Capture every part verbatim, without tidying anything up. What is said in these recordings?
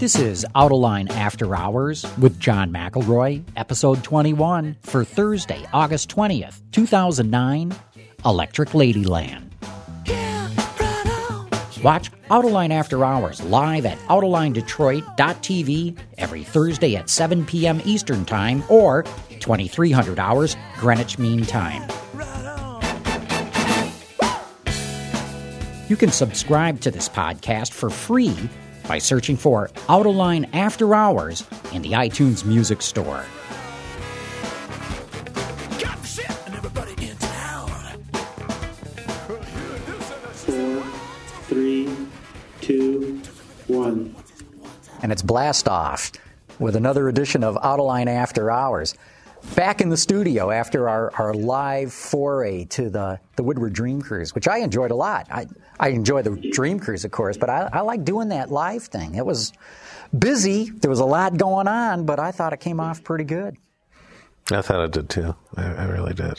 This is Autoline After Hours with John McElroy, episode twenty-one for Thursday, August twentieth, two thousand nine, Electric Ladyland. Watch Autoline After Hours live at autoline detroit dot t v every Thursday at seven p.m. Eastern Time or twenty-three hundred hours Greenwich Mean Time. You can subscribe to this podcast for free by searching for Autoline After Hours in the iTunes Music Store. Four, three, two, one. And it's blast off with another edition of Autoline After Hours. Back in the studio after our, our live foray to the, the Woodward Dream Cruise, which I enjoyed a lot. I, I enjoy the Dream Cruise, of course, but I, I like doing that live thing. It was busy. There was a lot going on, but I thought it came off pretty good. I thought it did, too. I, I really did.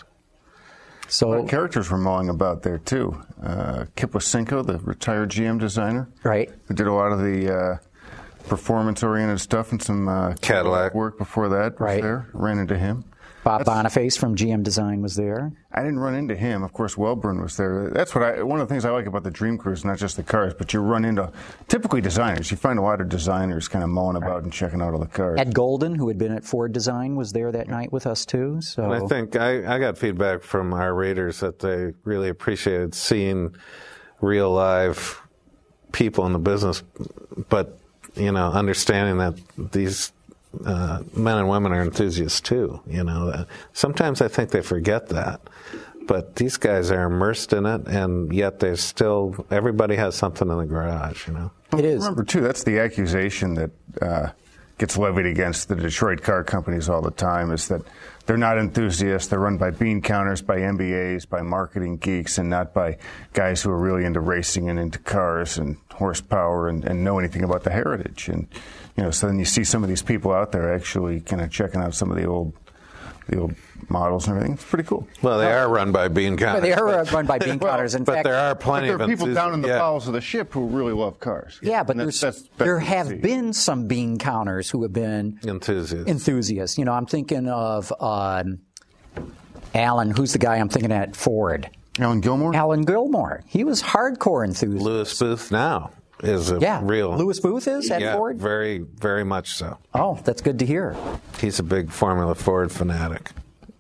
So a lot of characters were mulling about there, too. Uh, Kip Wasinko, the retired G M designer. Right. Who did a lot of the uh, performance-oriented stuff and some uh, Cadillac work before that. Was right. there. Ran into him. Bob That's, Boniface from G M Design was there. I didn't run into him. Of course, Wellborn was there. That's what I. One of the things I like about the Dream Cruise, not just the cars, but you run into typically designers. You find a lot of designers kind of mulling about right. and checking out all the cars. Ed Golden, who had been at Ford Design, was there that night with us too. So and I think I, I got feedback from our readers that they really appreciated seeing real live people in the business, but you know, understanding that these. Uh, men and women are enthusiasts too, you know. Sometimes I think they forget that, but these guys are immersed in it, and yet there's still, everybody has something in the garage, you know. It is. Remember, too, that's the accusation that uh, gets levied against the Detroit car companies all the time, is that they're not enthusiasts. They're run by bean counters, by M B As, by marketing geeks, and not by guys who are really into racing and into cars and horsepower and, and know anything about the heritage. And you know, so then you see some of these people out there actually kind of checking out some of the old, the old models and everything. It's pretty cool. Well, they are run by bean counters. But they are but, run by bean counters. In but fact, there are plenty but there are of people down in the yeah. bowels of the ship who really love cars. Yeah, but that's, there's, that's, that's there have been some bean counters who have been enthusiasts. Enthusiasts. You know, I'm thinking of um, Alan. Who's the guy I'm thinking at Ford? Alan Gilmore. Alan Gilmore. He was hardcore enthusiast. Louis Booth now. Is a yeah, real Louis Booth is at yeah, Ford? very, very much so. Oh, that's good to hear. He's a big Formula Ford fanatic.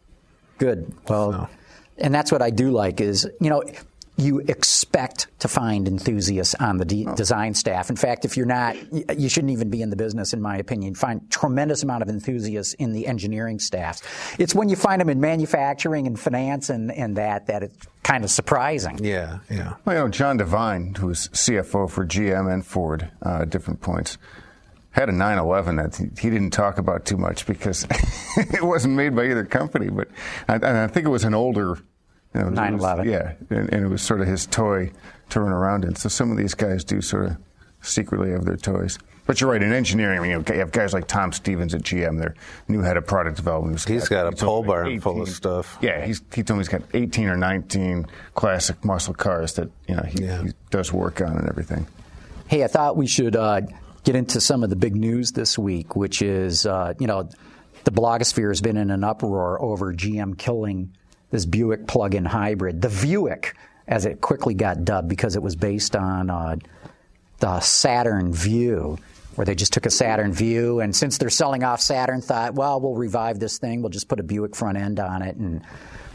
Good. Well, so. And that's what I do like is, you know, you expect to find enthusiasts on the de- oh. design staff. In fact, if you're not, you shouldn't even be in the business, in my opinion. Find tremendous amount of enthusiasts in the engineering staffs. It's when you find them in manufacturing and finance and, and that, that it's kind of surprising. Yeah, yeah. Well, you know, John Devine, who was C F O for G M and Ford uh, at different points, had a nine eleven that he didn't talk about too much because it wasn't made by either company. But I, I think it was an older... You know, nine eleven. Yeah, and, and it was sort of his toy to run around in. So some of these guys do sort of secretly have their toys. But you're right, in engineering, I mean, you have guys like Tom Stevens at G M, their new head of product development. He's got, got a pole barn full of stuff. Yeah, he's, he told me he's got eighteen or nineteen classic muscle cars that you know he, yeah. he does work on and everything. Hey, I thought we should uh, get into some of the big news this week, which is, uh, you know, the blogosphere has been in an uproar over G M killing this Buick plug-in hybrid, the Vuick, as it quickly got dubbed because it was based on uh, the Saturn Vue, where they just took a Saturn Vue, and since they're selling off Saturn, thought, well, we'll revive this thing. We'll just put a Buick front end on it, and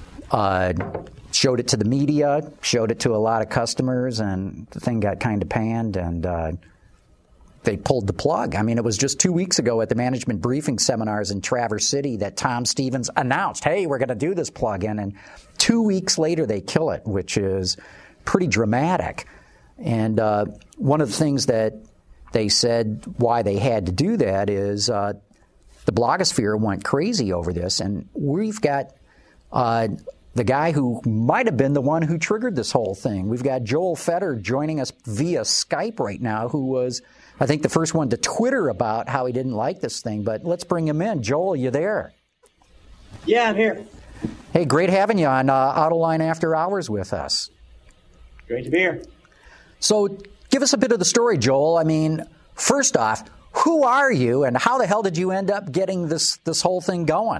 uh, showed it to the media, showed it to a lot of customers, and the thing got kind of panned, and uh, they pulled the plug. I mean, it was just two weeks ago at the management briefing seminars in Traverse City that Tom Stevens announced, hey, we're going to do this plug-in. And two weeks later, they kill it, which is pretty dramatic. And uh, one of the things that they said why they had to do that is uh, the blogosphere went crazy over this. And we've got uh, the guy who might have been the one who triggered this whole thing. We've got Joel Fetter joining us via Skype right now, who was, I think, the first one to Twitter about how he didn't like this thing. But let's bring him in. Joel, you there? Yeah, I'm here. Hey, great having you on uh, Autoline After Hours with us. Great to be here. So give us a bit of the story, Joel. I mean, first off, who are you, and how the hell did you end up getting this this whole thing going?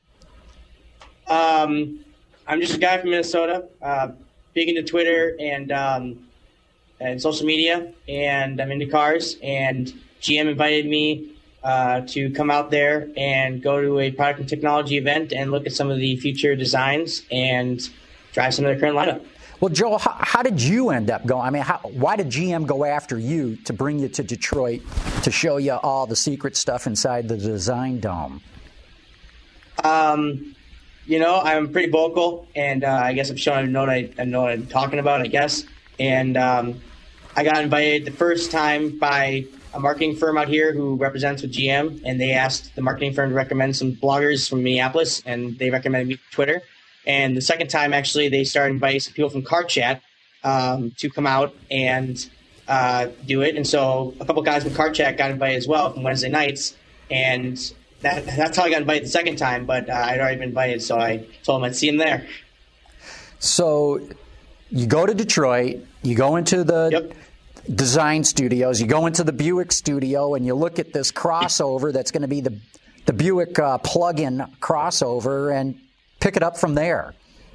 Um, I'm just a guy from Minnesota, uh, big into Twitter and um, and social media, and I'm into cars. And G M invited me uh, to come out there and go to a product and technology event and look at some of the future designs and drive some of their current lineup. Well, Joel, how, how did you end up going? I mean, how, why did G M go after you to bring you to Detroit to show you all the secret stuff inside the Design Dome? Um, you know, I'm pretty vocal, and uh, I guess I'm showing I know what, I, I know what I'm talking about, I guess. And um, I got invited the first time by a marketing firm out here who represents with G M, and they asked the marketing firm to recommend some bloggers from Minneapolis, and they recommended me Twitter. And the second time, actually, they started inviting some people from Car Chat um, to come out and uh, do it. And so a couple guys from Car Chat got invited as well from Wednesday nights. And that, that's how I got invited the second time. But uh, I'd already been invited, so I told them I'd see them there. So you go to Detroit, you go into the Yep. design studios, you go into the Buick studio, and you look at this crossover that's going to be the, the Buick uh, plug-in crossover, and pick it up from there.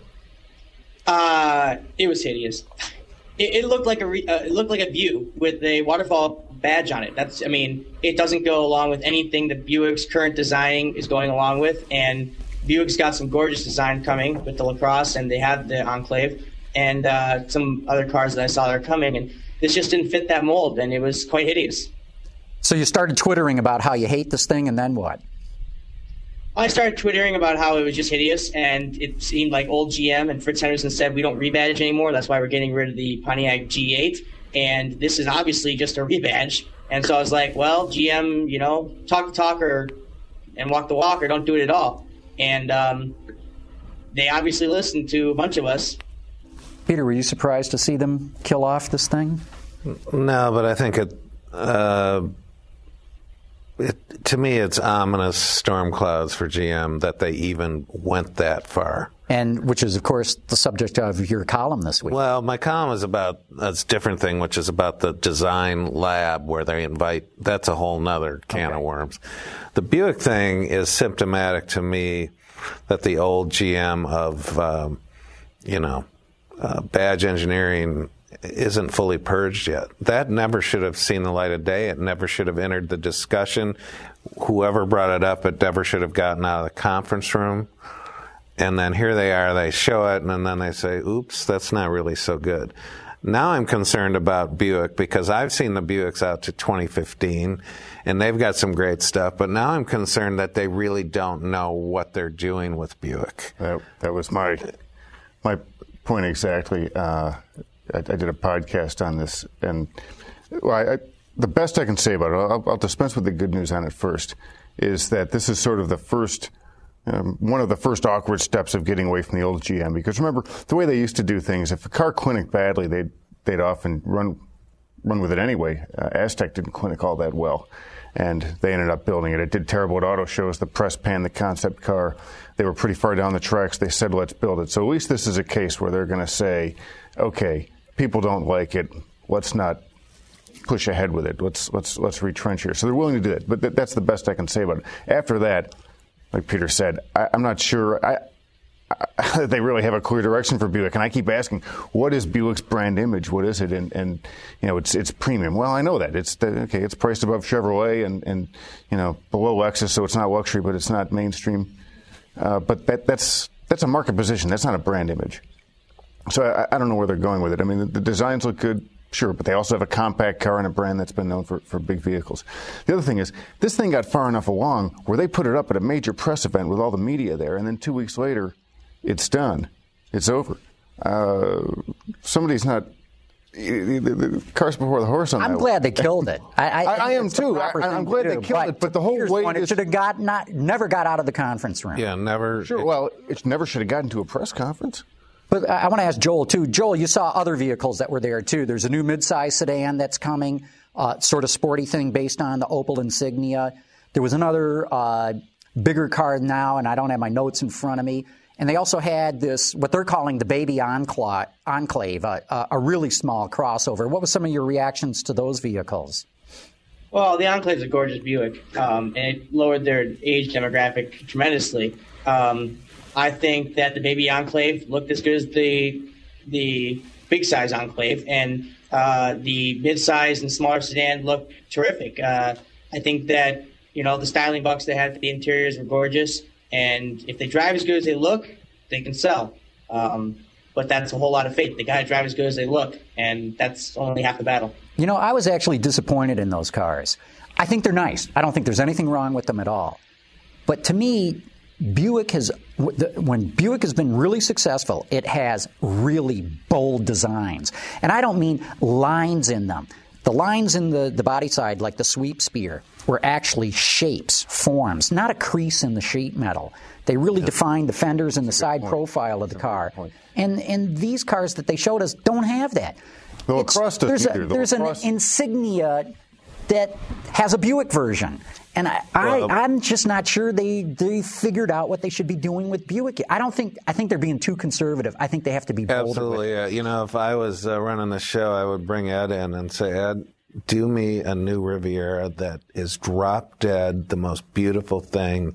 Uh, it was hideous. It, it looked like a re, uh, it looked like a View with a waterfall badge on it. That's, I mean, it doesn't go along with anything that Buick's current design is going along with. And Buick's got some gorgeous design coming with the LaCrosse, and they have the Enclave, and uh, some other cars that I saw that are coming. And this just didn't fit that mold, and it was quite hideous. So you started twittering about how you hate this thing, and then what? I started twittering about how it was just hideous, and it seemed like old G M and Fritz Henderson said we don't rebadge anymore. That's why we're getting rid of the Pontiac G eight, and this is obviously just a rebadge. And so I was like, well, G M, you know, talk the talk or and walk the walk, or don't do it at all. And um, they obviously listened to a bunch of us. Peter, were you surprised to see them kill off this thing? No, but I think it. Uh, It, to me, it's ominous storm clouds for G M that they even went that far. And which is, of course, the subject of your column this week. Well, my column is about a different thing, which is about the design lab where they invite. That's a whole nother can okay. of worms. The Buick thing is symptomatic to me that the old G M of, um, you know, uh, badge engineering isn't fully purged yet. That never should have seen the light of day. It never should have entered the discussion. Whoever brought it up, it never should have gotten out of the conference room. And then here they are, they show it, and then they say, oops, that's not really so good. Now I'm concerned about Buick because I've seen the Buicks out to twenty fifteen, and they've got some great stuff, but now I'm concerned that they really don't know what they're doing with Buick. That, that was my my point exactly. Uh, I, I did a podcast on this, and well, I, I, the best I can say about it, I'll, I'll dispense with the good news on it first, is that this is sort of the first, um, one of the first awkward steps of getting away from the old G M. Because remember, the way they used to do things, if a car clinicked badly, they'd, they'd often run run with it anyway. Uh, Aztec didn't clinic all that well, and they ended up building it. It did terrible at auto shows. The press panned the concept car. They were pretty far down the tracks. They said, let's build it. So at least this is a case where they're going to say, okay, people don't like it. Let's not push ahead with it. Let's let's let's retrench here. So they're willing to do it. But th- that's the best I can say about it. After that, like Peter said, I, I'm not sure I, I, they really have a clear direction for Buick. And I keep asking, what is Buick's brand image? What is it? And, and you know, it's it's premium. Well, I know that. It's the, okay. It's priced above Chevrolet and, and you know below Lexus, so it's not luxury, but it's not mainstream. Uh, but that that's that's a market position. That's not a brand image. So I, I don't know where they're going with it. I mean, the, the designs look good, sure, but they also have a compact car and a brand that's been known for, for big vehicles. The other thing is, this thing got far enough along where they put it up at a major press event with all the media there, and then two weeks later, it's done. It's over. Uh, somebody's not... The, the, the car's before the horse on that. I'm glad they killed it. I, I, I, I am it's the too. I, proper I'm thing glad to they do, killed but it, but the whole Peter's way point, it is- should have got not never got out of the conference room. Yeah, never. Sure, well, it never should have gotten to a press conference. But I want to ask Joel, too. Joel, you saw other vehicles that were there, too. There's a new midsize sedan that's coming, uh, sort of sporty thing based on the Opel Insignia. There was another uh, bigger car now, and I don't have my notes in front of me. And they also had this, what they're calling the baby Enclave, enclave uh, a really small crossover. What were some of your reactions to those vehicles? Well, the Enclave's a gorgeous Buick, um, and it lowered their age demographic tremendously. Um, I think that the baby Enclave looked as good as the the big size Enclave, and uh, the mid-size and smaller sedan looked terrific. Uh, I think that you know the styling bucks they had for the interiors were gorgeous, and if they drive as good as they look, they can sell. Um, but that's a whole lot of faith. They got to drive as good as they look, and that's only half the battle. You know, I was actually disappointed in those cars. I think they're nice. I don't think there's anything wrong with them at all. But to me, Buick has, when Buick has been really successful, it has really bold designs. And I don't mean lines in them. The lines in the, the body side, like the sweep spear, were actually shapes, forms, not a crease in the sheet metal. They really yeah. define the fenders and the side point. profile of the car. And and these cars that they showed us don't have that. The LaCrosse doesn't there's either. A, the there's LaCrosse. an Insignia that has a Buick version. And I, well, I, I'm just not sure they, they figured out what they should be doing with Buick. I don't think, I think they're being too conservative. I think they have to be bolder. Absolutely. Uh, you know, if I was uh, running the show, I would bring Ed in and say, Ed, do me a new Riviera that is drop dead, the most beautiful thing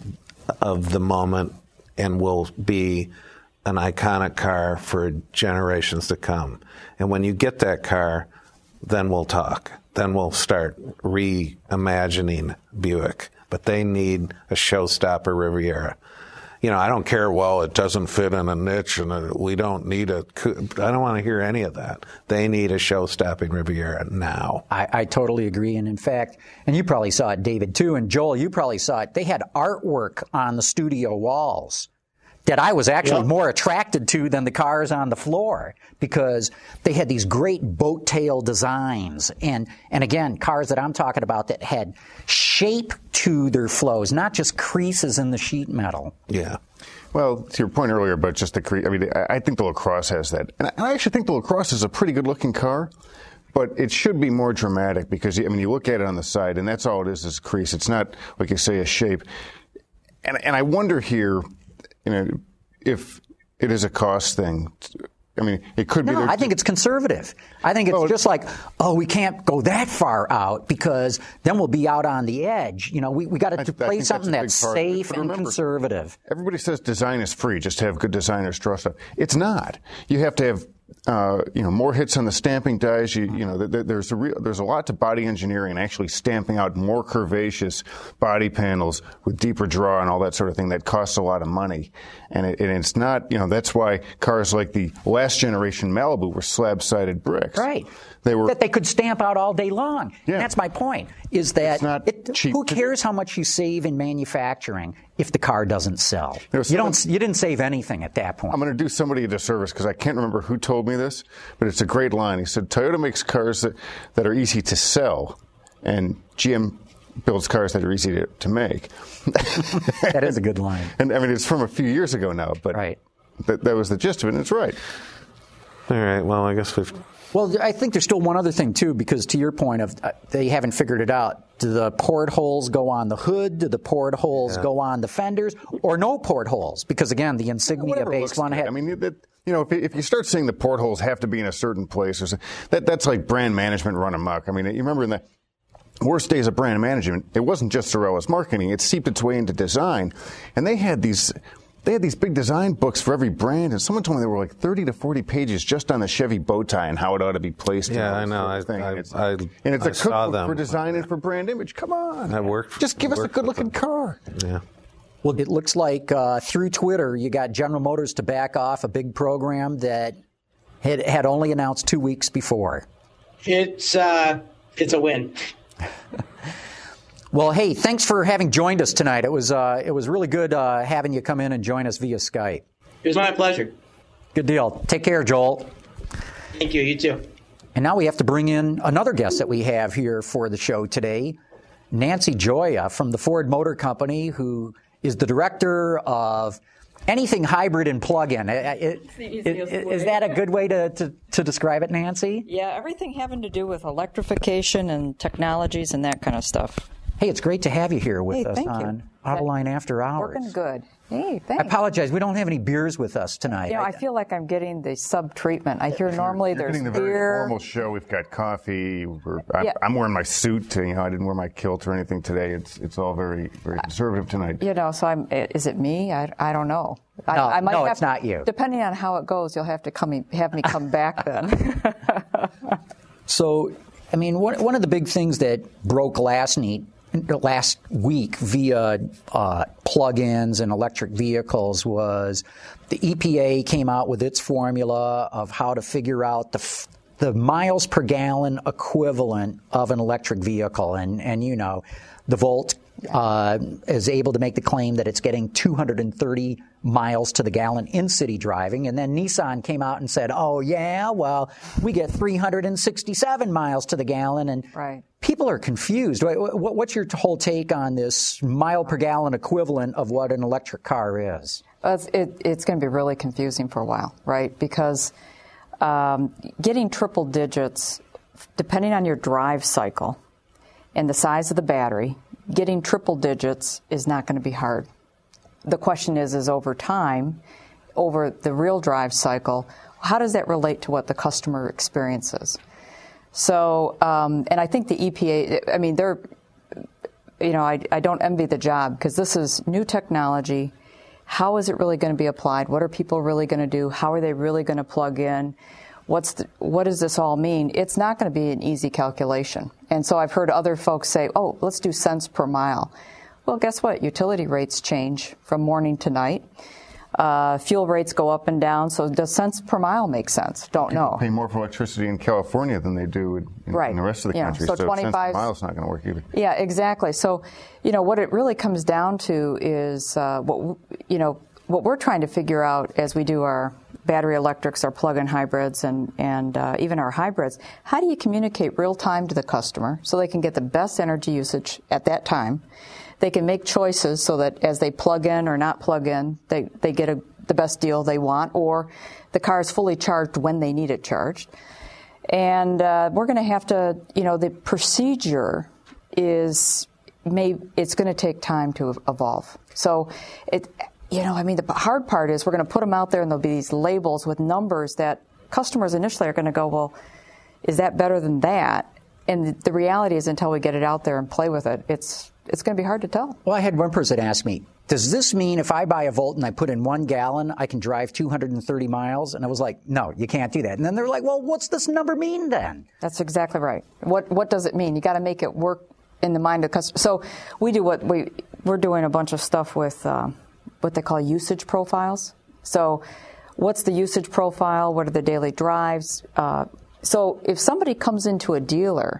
of the moment, and will be an iconic car for generations to come. And when you get that car, then we'll talk. Then we'll start reimagining Buick. But they need a showstopper Riviera. You know, I don't care, well, it doesn't fit in a niche and a, we don't need a, I don't want to hear any of that. They need a show-stopping Riviera now. I, I totally agree. And in fact, and you probably saw it, David, too, and Joel, you probably saw it, they had artwork on the studio walls that I was actually yep. more attracted to than the cars on the floor, because they had these great boat tail designs. And, and again, cars that I'm talking about that had shape to their flows, not just creases in the sheet metal. Yeah. Well, to your point earlier about just the cre- I mean, I think the LaCrosse has that. And I actually think the LaCrosse is a pretty good-looking car, but it should be more dramatic because, I mean, you look at it on the side, and that's all it is, is crease. It's not, like you say, a shape. And, and I wonder here, you know, if it is a cost thing. I mean, it could be. No, I think it's conservative. I think it's well, just like, oh, we can't go that far out because then we'll be out on the edge. You know, we, we got to play something that's, that's safe and remember, conservative. Everybody says design is free, just to have good designers draw stuff. It's not. You have to have Uh, you know, more hits on the stamping dies. You, you know, th- there's a real, there's a lot to body engineering and actually stamping out more curvaceous body panels with deeper draw and all that sort of thing that costs a lot of money. And, it, and it's not, you know, that's why cars like the last generation Malibu were slab-sided bricks. Right. They were that they could stamp out all day long. Yeah. And that's my point. Is that it's not it, cheap who cares how much you save in manufacturing if the car doesn't sell? You, know, you don't. You didn't save anything at that point. I'm going to do somebody a disservice because I can't remember who told me this, but it's a great line. He said, Toyota makes cars that, that are easy to sell, and G M builds cars that are easy to, to make. That is a good line. And I mean, it's from a few years ago now, but right. that, that was the gist of it, and it's right. All right, well, I guess we've... Well, I think there's still one other thing, too, because to your point of uh, they haven't figured it out. Do the portholes go on the hood? Do the portholes yeah. go on the fenders? Or no portholes? Because, again, the Insignia-based one had... I mean, that, you know, if, if you start saying the portholes have to be in a certain place, or something, that, that's like brand management run amok. I mean, you remember in the worst days of brand management, it wasn't just Sorello's marketing. It seeped its way into design. And they had these... They had these big design books for every brand, and someone told me there were like thirty to forty pages just on the Chevy bow tie and how it ought to be placed. Yeah, I know. I, thing. I, and it's, I, and it's I a cookbook them. for design and for brand image. Come on. I worked. Just give us a good-looking car. Yeah. Well, it looks like uh, through Twitter, you got General Motors to back off a big program that had, had only announced two weeks before. It's uh, it's a win. Well, hey, thanks for having joined us tonight. It was uh, it was really good uh, having you come in and join us via Skype. It was my pleasure. Good deal. Take care, Joel. Thank you. You too. And now we have to bring in another guest that we have here for the show today, Nancy Gioia from the Ford Motor Company, who is the director of anything hybrid and plug-in. It, it, it, is that a good way to, to, to describe it, Nancy? Yeah, everything having to do with electrification and technologies and that kind of stuff. Hey, it's great to have you here with hey, us thank on you. Autoline After Hours. Working good. Hey, I thanks. apologize. We don't have any beers with us tonight. You know, I feel like I'm getting the sub-treatment. I hear normally You're there's getting the very beer. formal show. We've got coffee. We're, I'm, Yeah. I'm wearing my suit. You know, I didn't wear my kilt or anything today. It's it's all very very conservative tonight. You know, so I'm. Is it me? I, I don't know. I, No, I might no, have it's to, not you. Depending on how it goes, you'll have to come have me come back then. So, I mean, one, one of the big things that broke last night, last week via uh, plug-ins and electric vehicles was the E P A came out with its formula of how to figure out the f- the miles per gallon equivalent of an electric vehicle, and and you know, the Volt uh, is able to make the claim that it's getting two hundred thirty miles to the gallon in city driving, and then Nissan came out and said, "Oh yeah, well we get three hundred sixty-seven miles to the gallon," and Right. people are confused. What's your whole take on this mile per gallon equivalent of what an electric car is? Well, it's, it, it's going to be really confusing for a while, right? Because um, getting triple digits, depending on your drive cycle and the size of the battery, getting triple digits is not going to be hard. The question is, is over time, over the real drive cycle, how does that relate to what the customer experiences? So, um, and I think the E P A, I mean, they're, you know, I, I don't envy the job because this is new technology. How is it really going to be applied? What are people really going to do? How are they really going to plug in? What's the, what does this all mean? It's not going to be an easy calculation. And so I've heard other folks say, oh, let's do cents per mile. Well, guess what? Utility rates change from morning to night. Uh, fuel rates go up and down. So does cents per mile make sense? Don't know. People pay more for electricity in California than they do in, in, Right. in the rest of the Yeah. country. So So, cents per twenty-five mile is not going to work either. Yeah, exactly. So, you know, what it really comes down to is uh, what you know what we're trying to figure out as we do our battery electrics, our plug-in hybrids, and and uh, even our hybrids. How do you communicate real time to the customer so they can get the best energy usage at that time? They can make choices so that as they plug in or not plug in, they they get a, the best deal they want, or the car is fully charged when they need it charged. And uh, we're going to have to, you know, the procedure is, may, it's going to take time to evolve. So, it, you know, I mean, the hard part is we're going to put them out there and there'll be these labels with numbers that customers initially are going to go, well, is that better than that? And the reality is until we get it out there and play with it, it's it's going to be hard to tell. Well, I had one person ask me, does this mean if I buy a Volt and I put in one gallon, I can drive two hundred thirty miles? And I was like, no, you can't do that. And then they're like, well, what's this number mean then? That's exactly right. What what does it mean? You got to make it work in the mind of the customer. So we do what we we're doing a bunch of stuff with uh, what they call usage profiles. So what's the usage profile? What are the daily drives? Uh, so if somebody comes into a dealer,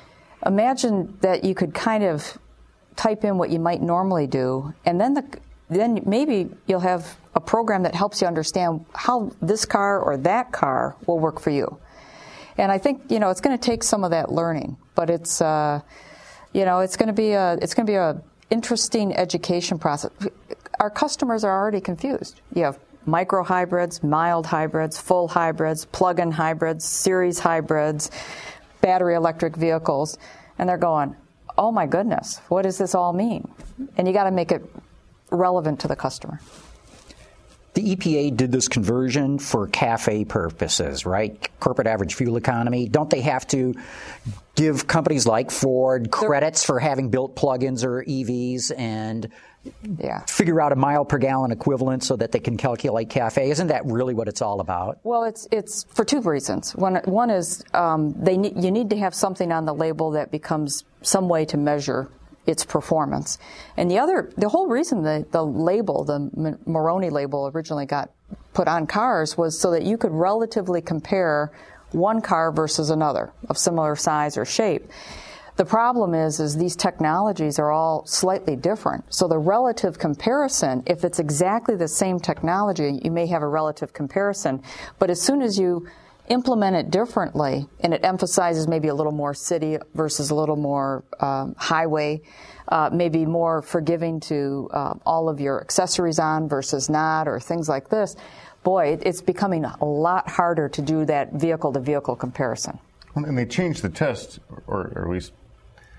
imagine that you could kind of type in what you might normally do, and then the then maybe you'll have a program that helps you understand how this car or that car will work for you. And I think, you know, it's going to take some of that learning, but it's uh, you know, it's going to be a it's going to be a interesting education process. Our customers are already confused. You have micro hybrids, mild hybrids, full hybrids, plug-in hybrids, series hybrids, battery electric vehicles, and they're going, oh my goodness, what does this all mean? And you got to make it relevant to the customer. The E P A did this conversion for CAFE purposes, right? Corporate average fuel economy. Don't they have to give companies like Ford credits for having built plug-ins or E Vs and yeah. figure out a mile per gallon equivalent so that they can calculate CAFE? Isn't that really what it's all about? Well, it's it's for two reasons. One one is um, they need, you need to have something on the label that becomes some way to measure its performance. And the other, the whole reason the, the label, the Moroni label originally got put on cars was so that you could relatively compare one car versus another of similar size or shape. The problem is, is these technologies are all slightly different. So the relative comparison, if it's exactly the same technology, you may have a relative comparison. But as soon as you implement it differently, and it emphasizes maybe a little more city versus a little more um, highway, uh, maybe more forgiving to uh, all of your accessories on versus not, or things like this, boy, it, it's becoming a lot harder to do that vehicle-to-vehicle comparison. Well, and they changed the test, or, or at least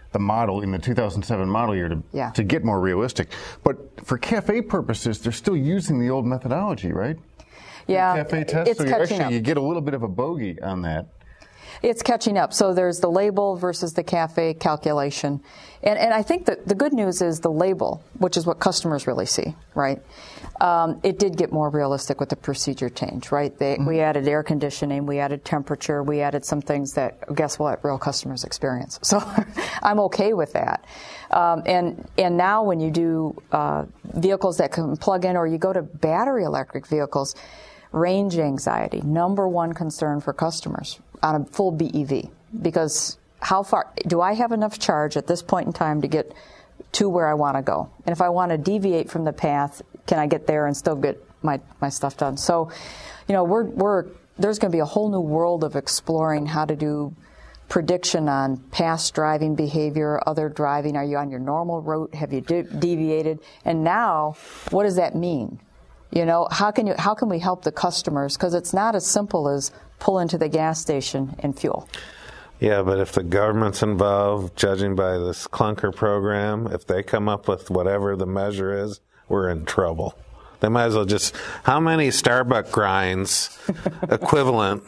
the model in the two thousand seven model year to, yeah. to get more realistic. But for CAFE purposes, they're still using the old methodology, right? Yeah, The CAFE test, it's so you catching actually up. you get a little bit of a bogey on that. It's catching up. So there's the label versus the CAFE calculation. And, and I think that the good news is the label, which is what customers really see, right? Um, it did get more realistic with the procedure change, right? They, mm-hmm. We added air conditioning, we added temperature, we added some things that, guess what, real customers experience. So I'm okay with that. Um, and, and now when you do uh, vehicles that can plug in, or you go to battery electric vehicles, range anxiety, number one concern for customers on a full B E V, because how far do I have enough charge at this point in time to get to where I want to go? And if I want to deviate from the path, can I get there and still get my, my stuff done? So, you know, we're, we're, there's going to be a whole new world of exploring how to do prediction on past driving behavior, other driving. Are you on your normal route? Have you de- deviated? And now, what does that mean? You know, how can you, how can we help the customers? Because it's not as simple as pull into the gas station and fuel. Yeah, but if the government's involved, judging by this clunker program, if they come up with whatever the measure is, we're in trouble. They might as well just, how many Starbucks grinds equivalent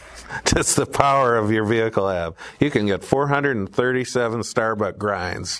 does the power of your vehicle have? You can get four hundred thirty-seven Starbucks grinds.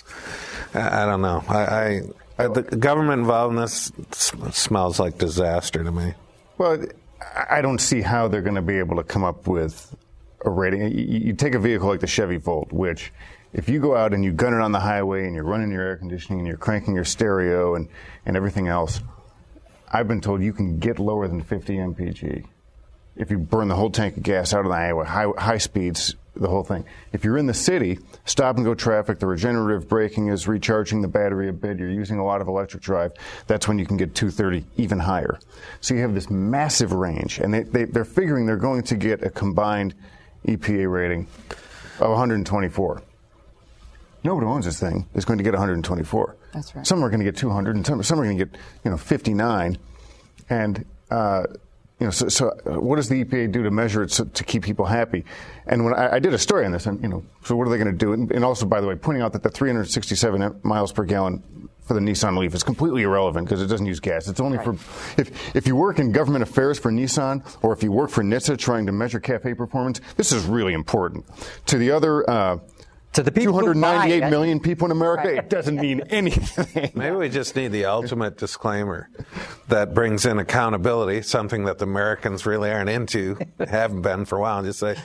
I, I don't know. I, I, I the government involved in this smells like disaster to me. Well, I don't see how they're going to be able to come up with a rating. You take a vehicle like the Chevy Volt, which if you go out and you gun it on the highway and you're running your air conditioning and you're cranking your stereo and, and everything else, I've been told you can get lower than fifty M P G if you burn the whole tank of gas out on the highway, high, high speeds, the whole thing. If you're in the city, stop and go traffic, the regenerative braking is recharging the battery a bit, you're using a lot of electric drive, that's when you can get two thirty, even higher. So you have this massive range, and they, they, they're figuring they're going to get a combined E P A rating of one hundred twenty-four. Nobody who owns this thing is going to get one hundred twenty-four. That's right. Some are going to get two hundred, and some, some are going to get, you know, fifty-nine. And, uh, you know, so, so what does the E P A do to measure it so, to keep people happy? And when I, I did a story on this, and, you know, so what are they going to do? And, and also, by the way, pointing out that the three hundred sixty-seven miles per gallon for the Nissan Leaf is completely irrelevant because it doesn't use gas. It's only right. for, if, if you work in government affairs for Nissan, or if you work for N H T S A trying to measure CAFE performance, this is really important. To the other, uh, To the people two hundred ninety-eight who buy it, million people in America, right. it doesn't mean anything. Maybe we just need the ultimate disclaimer that brings in accountability, something that the Americans really aren't into, haven't been for a while, and just say,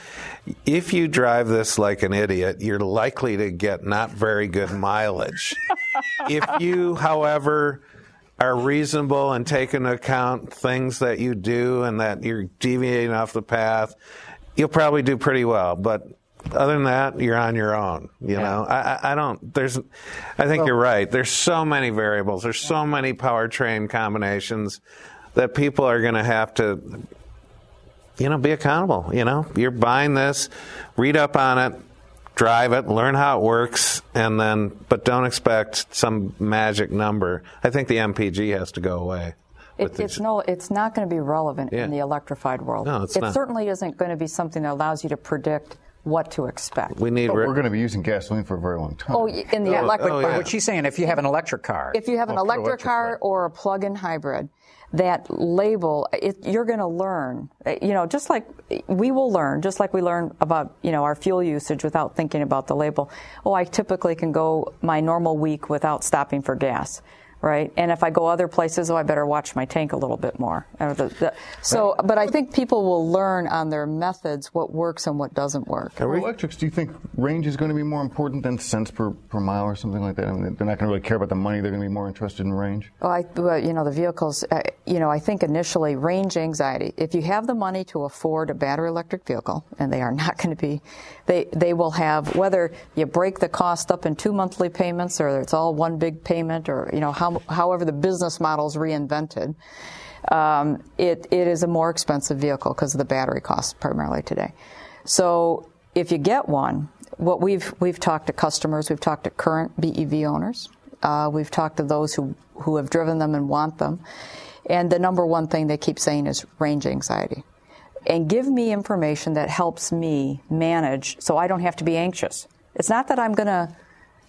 if you drive this like an idiot, you're likely to get not very good mileage. If you, however, are reasonable and take into account things that you do and that you're deviating off the path, you'll probably do pretty well. But other than that, you're on your own. You yeah. know, I, I don't. There's, I think well, you're right. There's so many variables. There's so many powertrain combinations that people are going to have to, you know, be accountable. You know, you're buying this, read up on it, drive it, learn how it works, and then, but don't expect some magic number. I think the M P G has to go away. It, it's no, it's not going to be relevant yeah. in the electrified world. No, it's it not. certainly isn't going to be something that allows you to predict what to expect. We need. But we're going to be using gasoline for a very long time. Oh, in the oh, electric. oh, car. yeah. What she's saying, if you have an electric car, if you have an Oh, electric, electric car car. or a plug-in hybrid, that label, it, you're going to learn. You know, just like we will learn, just like we learn about, you know, our fuel usage without thinking about the label. Oh, I typically can go my normal week without stopping for gas. Right, and if I go other places, oh, I better watch my tank a little bit more. So, but I think people will learn on their methods what works and what doesn't work. For electrics, do you think range is going to be more important than cents per, per mile or something like that? I mean, they're not going to really care about the money. They're going to be more interested in range. Well, I, well, you know, the vehicles. Uh, you know, I think initially range anxiety. If you have the money to afford a battery electric vehicle, and they are not going to be, they they will have, whether you break the cost up in two monthly payments or it's all one big payment, or you know how. However the business model is reinvented, um, it, it is a more expensive vehicle because of the battery costs primarily today. So if you get one, what we've we've talked to customers, we've talked to current B E V owners, uh, we've talked to those who, who have driven them and want them, and the number one thing they keep saying is range anxiety. And give me information that helps me manage so I don't have to be anxious. It's not that I'm going to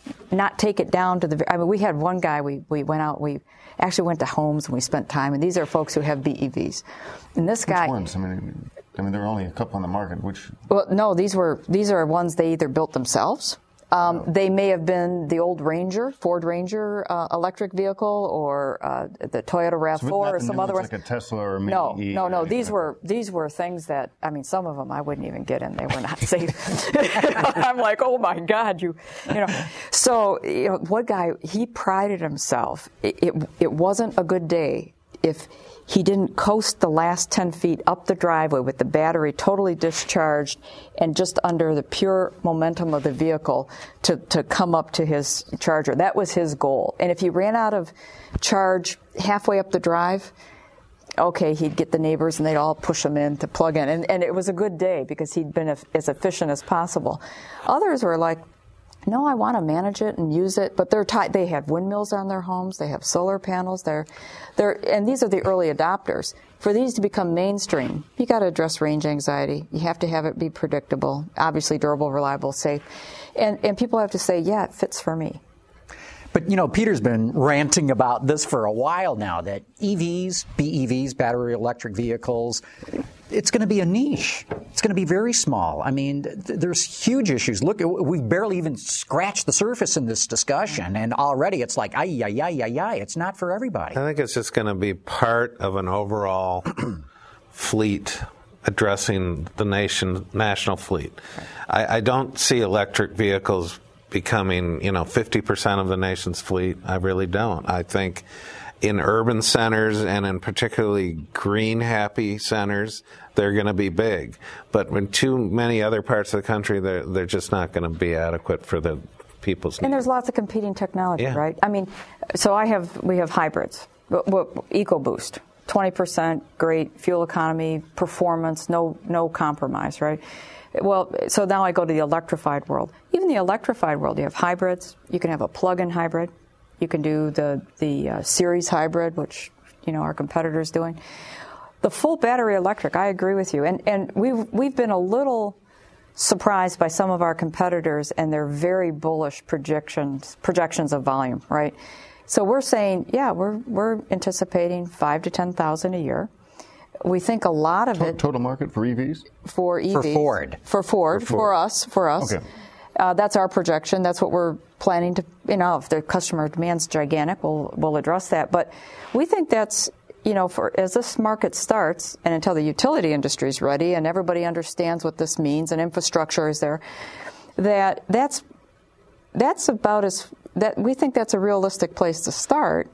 not take it down to the. I mean, we had one guy. We we went out. We actually went to homes and we spent time. And these are folks who have B E Vs. And this guy. Which ones? I mean, I mean, there are only a couple on the market. Which? Well, no, these were these are ones they either built themselves. Um, they may have been the old Ranger, Ford Ranger uh, electric vehicle, or uh, the Toyota RAV four, so or some other ones. Like a Tesla or a Mini No, E no, no. These like were these were things that, I mean, some of them I wouldn't even get in. They were not safe. I'm like, oh my God, you, you know. So, you know, one guy, he prided himself. It, it it wasn't a good day if he didn't coast the last ten feet up the driveway with the battery totally discharged and just under the pure momentum of the vehicle to, to come up to his charger. That was his goal. And if he ran out of charge halfway up the drive, okay, he'd get the neighbors and they'd all push him in to plug in. And, and it was a good day because he'd been as efficient as possible. Others were like, no, I want to manage it and use it, but they're tied. They have windmills on their homes. They have solar panels. They're, they're, and these are the early adopters. For these to become mainstream, you got to address range anxiety. You have to have it be predictable, obviously durable, reliable, safe, and and people have to say, yeah, it fits for me. But, you know, Peter's been ranting about this for a while now, that E Vs, B E Vs, battery electric vehicles, it's going to be a niche. It's going to be very small. I mean, th- there's huge issues. Look, we've barely even scratched the surface in this discussion, and already it's like, ay, ay, ay, ay, ay. It's not for everybody. I think it's just going to be part of an overall fleet addressing the nation, national fleet. I, I don't see electric vehicles becoming, you know, fifty percent of the nation's fleet. I really don't. I think in urban centers and in particularly green happy centers, they're going to be big. But in too many other parts of the country, they're, they're just not going to be adequate for the people's needs. And there's lots of competing technology, Yeah. right? I mean, so I have, we have hybrids. EcoBoost, twenty percent, great fuel economy, performance, no, no compromise, right? Well, so now I go to the electrified world. Even the electrified world, you have hybrids. You can have a plug-in hybrid. You can do the the uh, series hybrid, which, you know, our competitor's doing. The full battery electric, I agree with you. And and we've we've been a little surprised by some of our competitors and their very bullish projections projections of volume, right? So we're saying, yeah, we're we're anticipating five to ten thousand a year. We think a lot of it total market for E Vs? For E Vs. For Ford. For Ford, for, for for us, for us. Okay. Uh, that's our projection. That's what we're planning to, you know, if the customer demand's gigantic, we'll, we'll address that. But we think that's, you know, for as this market starts and until the utility industry is ready and everybody understands what this means and infrastructure is there, that that's, that's about as, that we think that's a realistic place to start.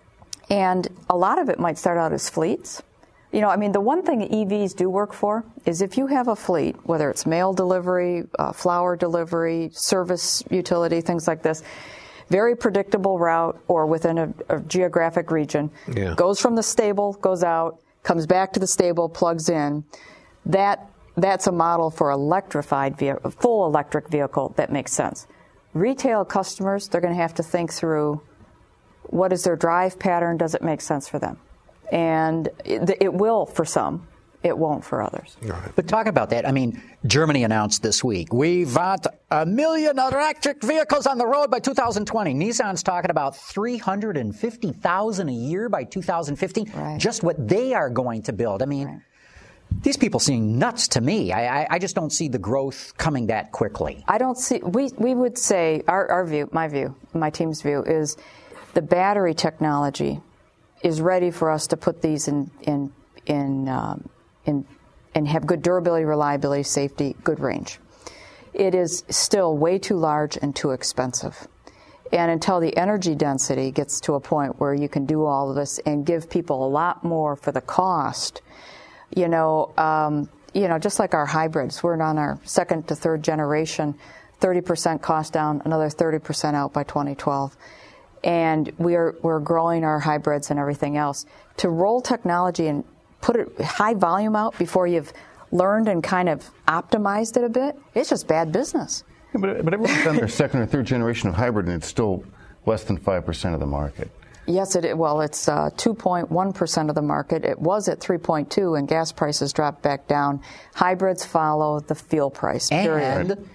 And a lot of it might start out as fleets. You know, I mean, the one thing E Vs do work for is if you have a fleet, whether it's mail delivery, uh, flower delivery, service utility, things like this, very predictable route or within a, a geographic region, Yeah. goes from the stable, goes out, comes back to the stable, plugs in. That that's a model for electrified vehicle, full electric vehicle that makes sense. Retail customers, they're going to have to think through what is their drive pattern, does it make sense for them? And it, it will for some. It won't for others. Right. But talk about that. I mean, Germany announced this week, we want a million electric vehicles on the road by two thousand twenty. Nissan's talking about three hundred fifty thousand a year by two thousand fifteen. Right. Just what they are going to build. I mean, Right. these people seem nuts to me. I, I, I just don't see the growth coming that quickly. I don't see, we, we would say, our, our view, my view, my team's view is the battery technology is ready for us to put these in, in, in, um, in, and have good durability, reliability, safety, good range. It is still way too large and too expensive. And until the energy density gets to a point where you can do all of this and give people a lot more for the cost, you know, um, you know, just like our hybrids, we're on our second to third generation, thirty percent cost down, another thirty percent out by twenty twelve. And we're we're growing our hybrids and everything else. To roll technology and put it high volume out before you've learned and kind of optimized it a bit, it's just bad business. Yeah, but, but everyone's done their second or third generation of hybrid, and it's still less than five percent of the market. Yes, it well, it's uh, two point one percent of the market. It was at three point two, and gas prices dropped back down. Hybrids follow the fuel price, period. And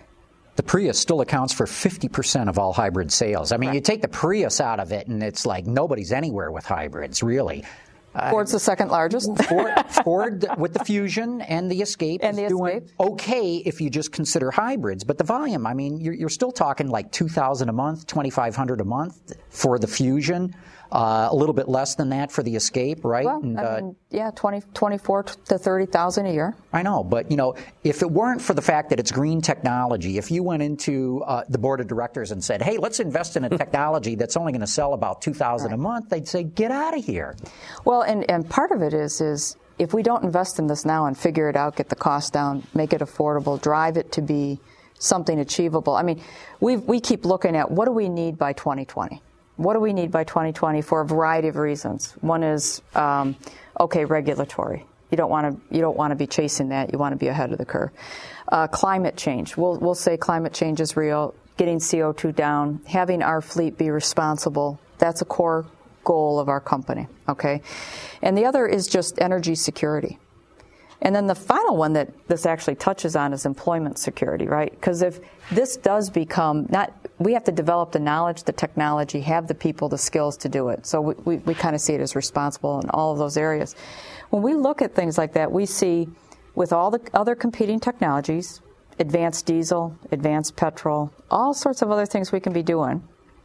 the Prius still accounts for fifty percent of all hybrid sales. I mean, right. You take the Prius out of it, and it's like nobody's anywhere with hybrids, really. Ford's uh, the second largest. Ford, Ford with the Fusion and the Escape and the is doing Escape. okay if you just consider hybrids. But the volume, I mean, you're, you're still talking like two thousand a month, twenty-five hundred a month for the Fusion. Uh, a little bit less than that for the Escape, right? Well, and, I uh, mean, yeah, twenty, twenty-four to thirty thousand a year. I know, but you know, if it weren't for the fact that it's green technology, if you went into uh, the board of directors and said, "Hey, let's invest in a technology that's only going to sell about two thousand right. a month," they'd say, "Get out of here." Well, and, and part of it is is if we don't invest in this now and figure it out, get the cost down, make it affordable, drive it to be something achievable. I mean, we we keep looking at what do we need by twenty twenty. What do we need by twenty twenty for a variety of reasons? One is, um, okay, regulatory. You don't want to you don't want to be chasing that. You want to be ahead of the curve. Uh, climate change. We'll we'll say climate change is real. Getting C O two down, having our fleet be responsible. That's a core goal of our company. Okay, and the other is just energy security. And then the final one that this actually touches on is employment security, right? Because if this does become not, we have to develop the knowledge, the technology, have the people, the skills to do it. So we, we, we kind of see it as responsible in all of those areas. When we look at things like that, we see with all the other competing technologies, advanced diesel, advanced petrol, all sorts of other things we can be doing,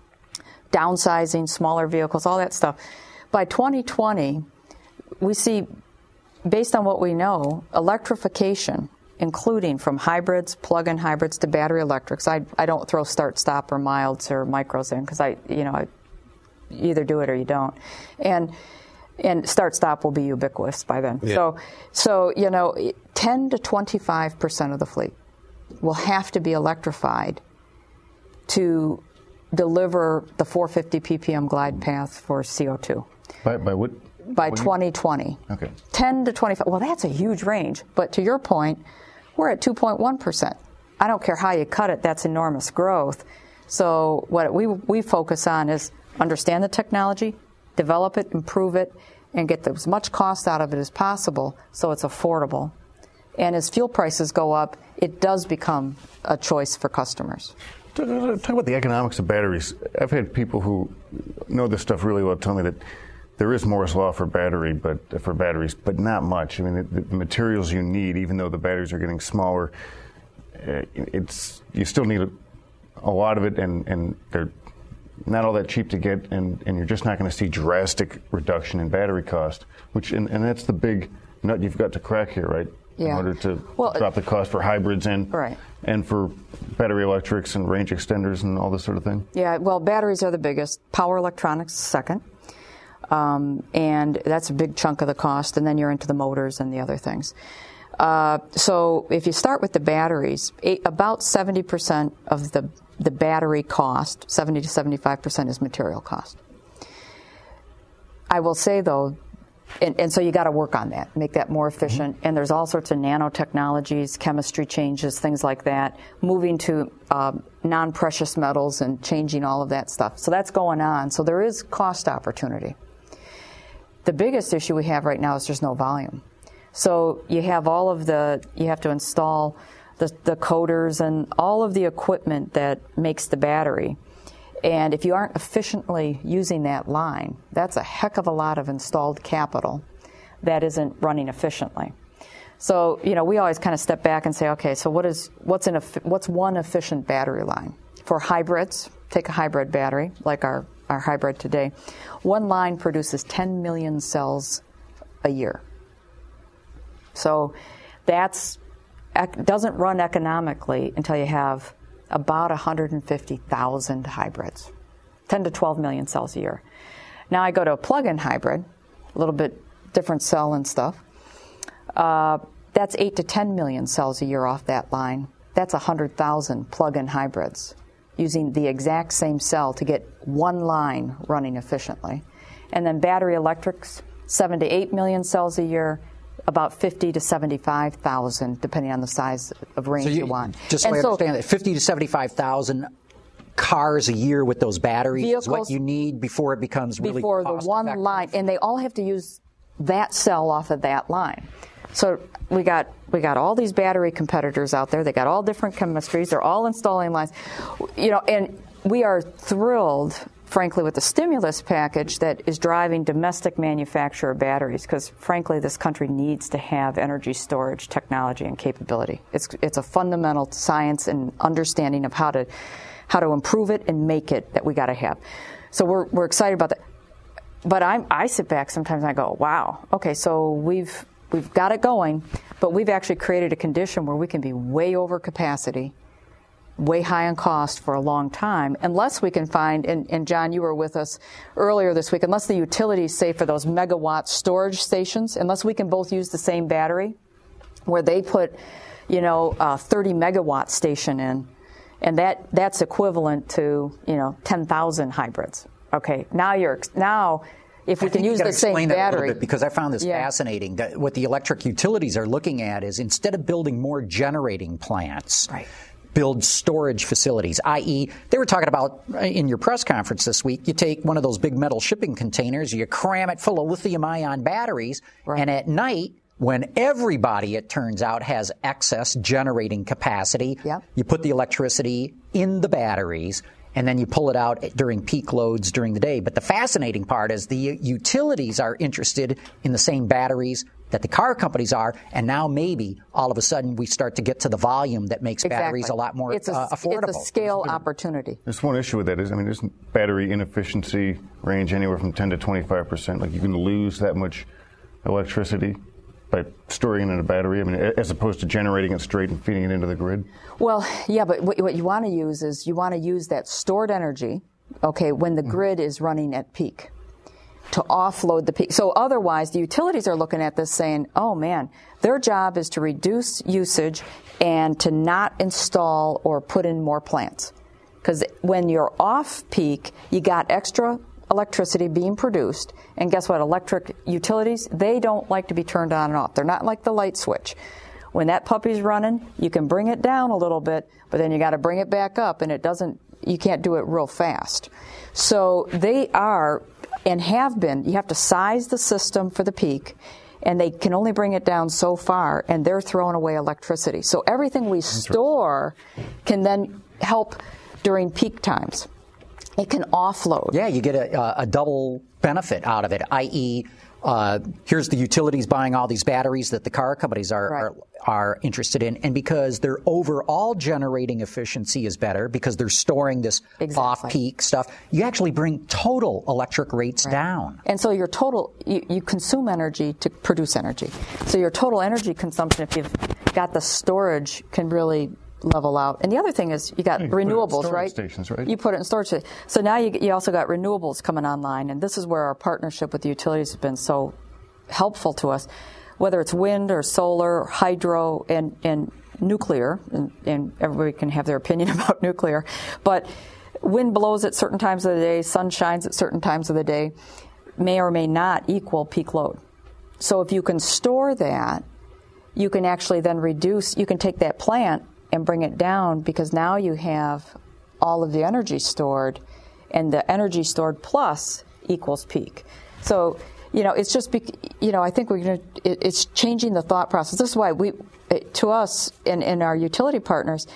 downsizing, smaller vehicles, all that stuff. By twenty twenty, we see, based on what we know, electrification, including from hybrids, plug-in hybrids to battery electrics. I, I don't throw start-stop or milds or micros in because I, you know, I you either do it or you don't. And and start-stop will be ubiquitous by then. Yeah. So so you know, ten to twenty-five percent of the fleet will have to be electrified to deliver the four hundred fifty p p m glide path for C O two. By by what? By twenty twenty. Okay. ten to twenty-five. Well, that's a huge range. But to your point, we're at two point one percent. I don't care how you cut it, that's enormous growth. So what we we focus on is understand the technology, develop it, improve it, and get as much cost out of it as possible so it's affordable. And as fuel prices go up, it does become a choice for customers. Talk about the economics of batteries. I've had people who know this stuff really well tell me that there is Moore's law for battery, but for batteries, but not much. I mean, the, the materials you need, even though the batteries are getting smaller, uh, it's you still need a, a lot of it, and, and they're not all that cheap to get, and, and you're just not going to see drastic reduction in battery cost. Which, and, and that's the big nut you've got to crack here, right? Yeah. In order to well, drop the cost for hybrids and right. and for battery electrics and range extenders and all this sort of thing. Yeah. Well, batteries are the biggest. Power electronics second. Um, and that's a big chunk of the cost, and then you're into the motors and the other things. Uh, so if you start with the batteries, eight, about seventy percent of the, the battery cost, seventy to seventy-five percent is material cost. I will say, though, and, and so you got to work on that, make that more efficient, mm-hmm. and there's all sorts of nanotechnologies, chemistry changes, things like that, moving to uh, non-precious metals and changing all of that stuff. So that's going on. So there is cost opportunity. The biggest issue we have right now is there's no volume. So you have all of the, you have to install the, the coders and all of the equipment that makes the battery. And if you aren't efficiently using that line, that's a heck of a lot of installed capital that isn't running efficiently. So, you know, we always kind of step back and say, okay, so what is, what's, an, what's one efficient battery line? For hybrids, take a hybrid battery, like our our hybrid today, one line produces ten million cells a year. So that's doesn't run economically until you have about one hundred fifty thousand hybrids, ten to twelve million cells a year. Now I go to a plug-in hybrid, a little bit different cell and stuff. Uh, that's eight to ten million cells a year off that line. That's one hundred thousand plug-in hybrids, using the exact same cell to get one line running efficiently. And then battery electrics, seven to eight million cells a year, about fifty to seventy-five thousand, depending on the size of range so you, you want. Just so I so, understand that, fifty to seventy-five thousand cars a year with those batteries is what you need before it becomes really before the one effective. line, and they all have to use that cell off of that line. So we got we got all these battery competitors out there. They got all different chemistries. They're all installing lines, you know. And we are thrilled, frankly, with the stimulus package that is driving domestic manufacture of batteries. Because frankly, this country needs to have energy storage technology and capability. It's it's a fundamental science and understanding of how to how to improve it and make it that we got to have. So we're we're excited about that. But I'm, I sit back sometimes and I go, wow, okay, so we've we've got it going, but we've actually created a condition where we can be way over capacity, way high on cost for a long time, unless we can find, and, and John, you were with us earlier this week, unless the utilities say for those megawatt storage stations, unless we can both use the same battery, where they put, you know, a thirty megawatt station in, and that that's equivalent to, you know, ten thousand hybrids. Okay, now you're now if we can use the same battery. Bit because I found this yeah. fascinating. That what the electric utilities are looking at is instead of building more generating plants, right. build storage facilities, that is, they were talking about in your press conference this week, you take one of those big metal shipping containers, you cram it full of lithium-ion batteries, right. and at night, when everybody, it turns out, has excess generating capacity, yep. you put the electricity in the batteries, and then you pull it out during peak loads during the day. But the fascinating part is the utilities are interested in the same batteries that the car companies are, and now maybe all of a sudden we start to get to the volume that makes exactly. batteries a lot more it's a, uh, affordable. It's a scale there's, opportunity. There's one issue with that is, I mean, isn't battery inefficiency range anywhere from ten to twenty-five percent? Like you can lose that much electricity by storing it in a battery, I mean, as opposed to generating it straight and feeding it into the grid? Well, yeah, but what, what you want to use is you want to use that stored energy, okay, when the grid is running at peak, to offload the peak. So otherwise, the utilities are looking at this saying, oh, man, their job is to reduce usage and to not install or put in more plants. Because when you're off peak, you got extra electricity being produced, and guess what? Electric utilities, they don't like to be turned on and off. They're not like the light switch. When that puppy's running, you can bring it down a little bit, but then you got to bring it back up, and it doesn't, you can't do it real fast. So they are, and have been, you have to size the system for the peak, and they can only bring it down so far, and they're throwing away electricity. So everything we store can then help during peak times. It can offload. Yeah, you get a, a double benefit out of it, that is, uh, here's the utilities buying all these batteries that the car companies are, right. are are interested in, and because their overall generating efficiency is better because they're storing this exactly. off-peak stuff, you actually bring total electric rates right. down. And so your total, you, you consume energy to produce energy. So your total energy consumption, if you've got the storage, can really level out. And the other thing is you got you renewables, right? Stations, right? You put it in storage stations. So now you, you also got renewables coming online, and this is where our partnership with the utilities has been so helpful to us, whether it's wind or solar, or hydro, and, and nuclear, and, and everybody can have their opinion about nuclear, but wind blows at certain times of the day, sun shines at certain times of the day, may or may not equal peak load. So if you can store that, you can actually then reduce, you can take that plant and bring it down, because now you have all of the energy stored, and the energy stored plus equals peak. So, you know, it's just, you know, I think we're going to, it, it's changing the thought process. This is why we, to us and, and our utility partners,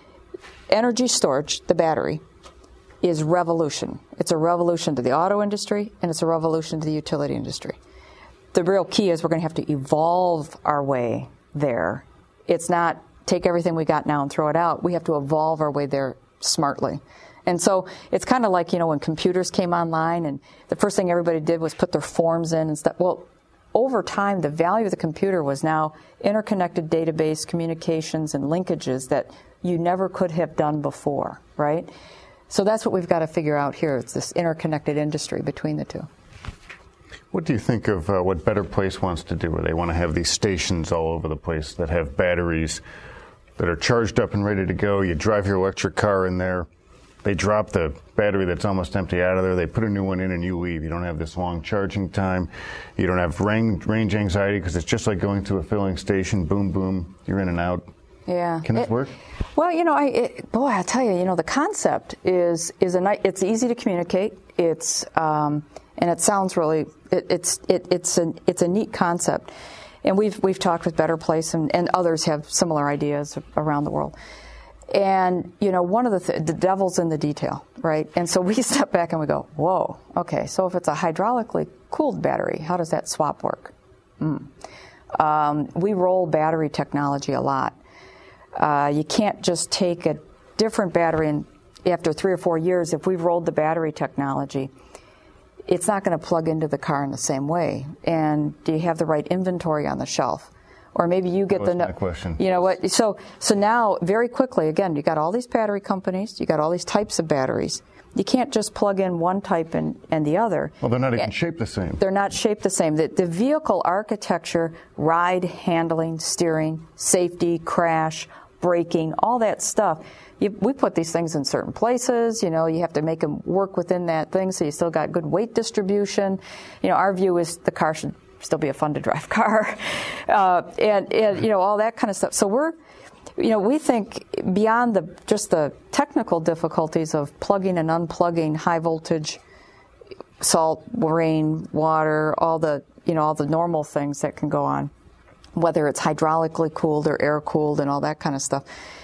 energy storage, the battery, is revolution. It's a revolution to the auto industry, and it's a revolution to the utility industry. The real key is we're going to have to evolve our way there. It's not take everything we got now and throw it out. We have to evolve our way there smartly. And so it's kind of like, you know, when computers came online and the first thing everybody did was put their forms in and stuff. Well, over time, the value of the computer was now interconnected database communications and linkages that you never could have done before, right? So that's what we've got to figure out here. It's this interconnected industry between the two. What do you think of uh, what Better Place wants to do, where they want to have these stations all over the place that have batteries that are charged up and ready to go? You drive your electric car in there. They drop the battery that's almost empty out of there. They put a new one in and you leave. You don't have this long charging time. You don't have range, range anxiety because it's just like going to a filling station. Boom, boom, you're in and out. Yeah. Can this it, work? Well, you know, I it, boy, I tell you, you know, the concept is is a nice. It's easy to communicate. It's um, and it sounds really. It, it's it, it's a it's a neat concept. and we've we've talked with Better Place, and, and others have similar ideas around the world. And, you know, one of the, th- the devil's in the detail, right? And so we step back and we go, whoa, okay, so if it's a hydraulically cooled battery, how does that swap work? Mm. Um, we roll battery technology a lot. Uh, you can't just take a different battery and after three or four years, if we've rolled the battery technology, it's not going to plug into the car in the same way. And do you have the right inventory on the shelf? Or maybe you get that was the my question. You know what? So so now very quickly, again, you got all these battery companies, you got all these types of batteries. You can't just plug in one type and, and the other. Well, they're not even shaped the same. They're not shaped the same. The, the vehicle architecture, ride, handling, steering, safety, crash, braking, all that stuff. You, we put these things in certain places. You know, you have to make them work within that thing, so you still got good weight distribution. You know, our view is the car should still be a fun-to-drive car, uh, and, and, you know, all that kind of stuff. So we're, you know, we think beyond the just the technical difficulties of plugging and unplugging high-voltage salt, rain, water, all the, you know, all the normal things that can go on, whether it's hydraulically cooled or air-cooled and all that kind of stuff.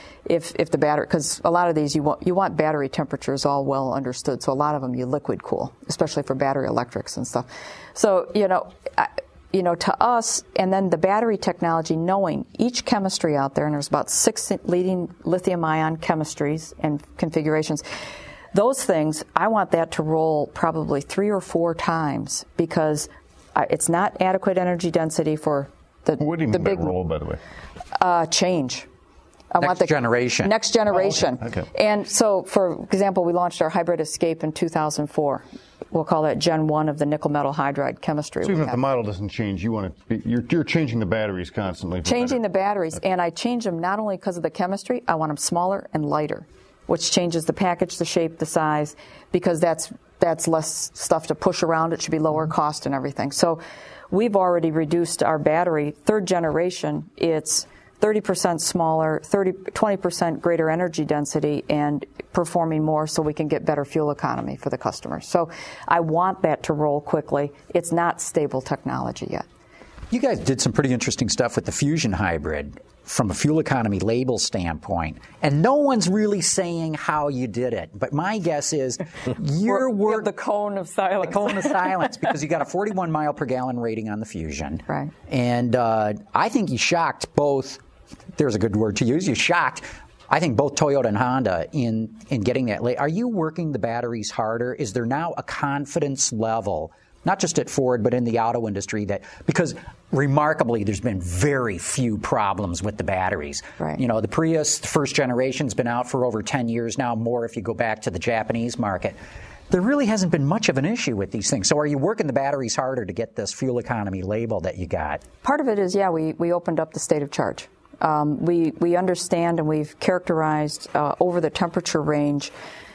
If if the battery, because a lot of these you want you want battery temperatures all well understood, so a lot of them you liquid cool, especially for battery electrics and stuff. So you know, I, you know, to us, and then the battery technology, knowing each chemistry out there, and there's about six leading lithium-ion chemistries and configurations. Those things, I want that to roll probably three or four times because it's not adequate energy density for the what do you the mean big by roll, by the way? Uh, change. I next want the generation. Next generation. Oh, okay. Okay. And so, for example, we launched our Hybrid Escape in two thousand four. We'll call that Gen one of the nickel metal hydride chemistry. So even if the model doesn't change, you want to be, you're, you're changing the batteries constantly. Changing better. the batteries, Okay. and I change them not only because of the chemistry. I want them smaller and lighter, which changes the package, the shape, the size, because that's that's less stuff to push around. It should be lower cost and everything. So we've already reduced our battery. Third generation, it's thirty percent smaller, thirty, twenty percent greater energy density, and performing more so we can get better fuel economy for the customers. So I want that to roll quickly. It's not stable technology yet. You guys did some pretty interesting stuff with the Fusion Hybrid from a fuel economy label standpoint, and no one's really saying how you did it. But my guess is you're We're the cone of silence. The cone of silence, because you got a forty-one mile per gallon rating on the Fusion. Right. And uh, I think you shocked both. There's a good word to use. You shocked, I think, both Toyota and Honda in, in getting that late. Are you working the batteries harder? Is there now a confidence level, not just at Ford, but in the auto industry, that because remarkably, there's been very few problems with the batteries. Right. You know, the Prius, the first generation's been out for over ten years now, more if you go back to the Japanese market. There really hasn't been much of an issue with these things. So are you working the batteries harder to get this fuel economy label that you got? Part of it is, yeah, we, we opened up the state of charge. Um, we, we understand and we've characterized uh, over the temperature range.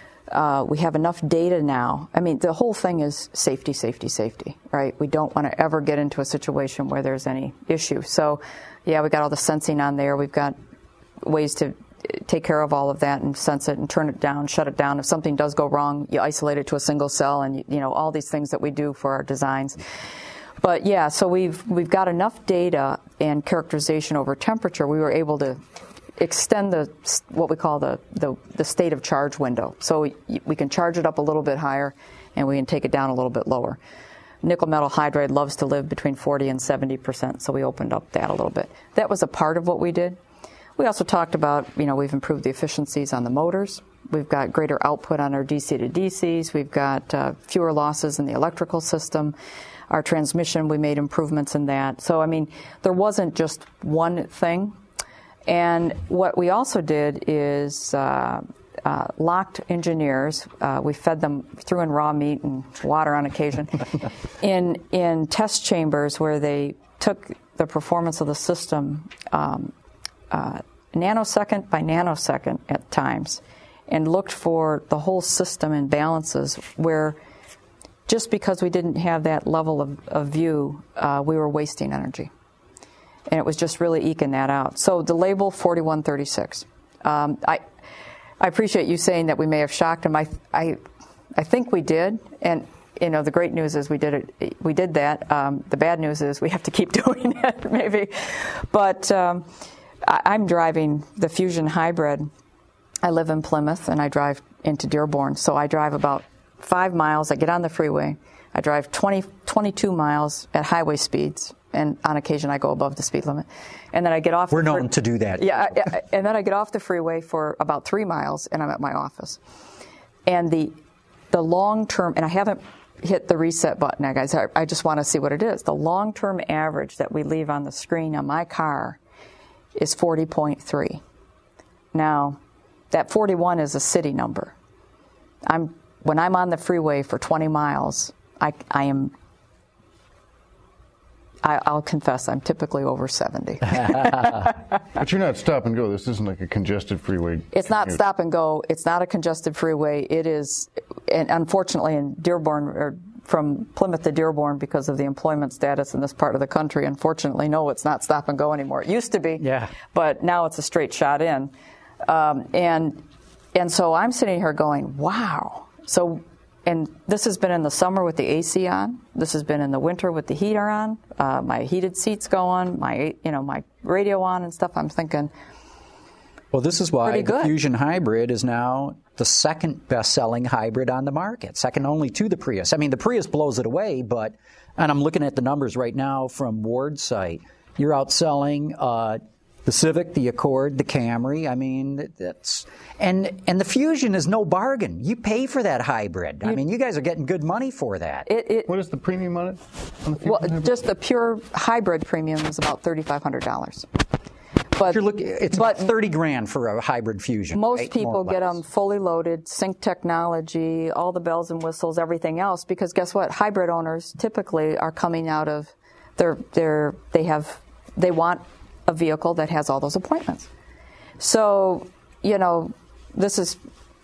Uh, we have enough data now. I mean, the whole thing is safety, safety, safety, right? We don't want to ever get into a situation where there's any issue. So, yeah, we got all the sensing on there. We've got ways to take care of all of that and sense it and turn it down, shut it down. If something does go wrong, you isolate it to a single cell, and, you, you know, all these things that we do for our designs. But yeah, so we've we've got enough data and characterization over temperature. We were able to extend the what we call the the, the state of charge window. So we, we can charge it up a little bit higher, and we can take it down a little bit lower. Nickel metal hydride loves to live between forty and seventy percent, so we opened up that a little bit. That was a part of what we did. We also talked about, you know, we've improved the efficiencies on the motors. We've got greater output on our D C to D Cs. We've got uh, fewer losses in the electrical system. Our transmission, we made improvements in that. So, I mean, there wasn't just one thing. And what we also did is uh, uh, locked engineers. Uh, we fed them through in raw meat and water on occasion in in test chambers where they took the performance of the system um, uh, nanosecond by nanosecond at times and looked for the whole system imbalances where just because we didn't have that level of, of view, uh, we were wasting energy. And it was just really eking that out. So the label forty-one thirty-six. Um, I I appreciate you saying that we may have shocked them. I, I, I think we did. And you know, the great news is we did it. We did that. Um, the bad news is we have to keep doing it, maybe. But um, I, I'm driving the Fusion Hybrid. I live in Plymouth, and I drive into Dearborn. So I drive about five miles. I get on the freeway. I drive twenty, twenty-two miles at highway speeds, and on occasion I go above the speed limit. And then I get off. We're the known to do that. Yeah, I, and then I get off the freeway for about three miles, and I'm at my office. And the the long term, and I haven't hit the reset button now, guys. I, I just want to see what it is. The long term average that we leave on the screen on my car is forty point three. Now, that forty-one is a city number. I'm when I'm on the freeway for twenty miles, I, I am. I, I'll confess, I'm typically over seventy. But you're not stop and go. This isn't like a congested freeway. It's not stop and go. It's not a congested freeway. It is, and unfortunately, in Dearborn, or from Plymouth to Dearborn, because of the employment status in this part of the country, unfortunately, no, it's not stop and go anymore. It used to be, yeah, but now it's a straight shot in. Um, and and so I'm sitting here going, wow. So, and this has been in the summer with the A C on. This has been in the winter with the heater on. Uh, my heated seats go on. My you know my radio on and stuff. I'm thinking. Well, this is why the good. Fusion Hybrid is now the second best-selling hybrid on the market, second only to the Prius. I mean, the Prius blows it away, but and I'm looking at the numbers right now from Ward's site. You're outselling uh, the Civic, the Accord, the Camry. I mean, that's and and the Fusion is no bargain. You pay for that hybrid. I mean, you guys are getting good money for that. It, it, what is the premium on it? On the well, hybrid? just the pure hybrid premium is about thirty-five hundred dollars. But You're looking, it's but about thirty grand for a hybrid Fusion. most right? people get them fully loaded, sync technology, all the bells and whistles, everything else. Because guess what? Hybrid owners typically are coming out of their their they have they want a vehicle that has all those appointments. So you know this is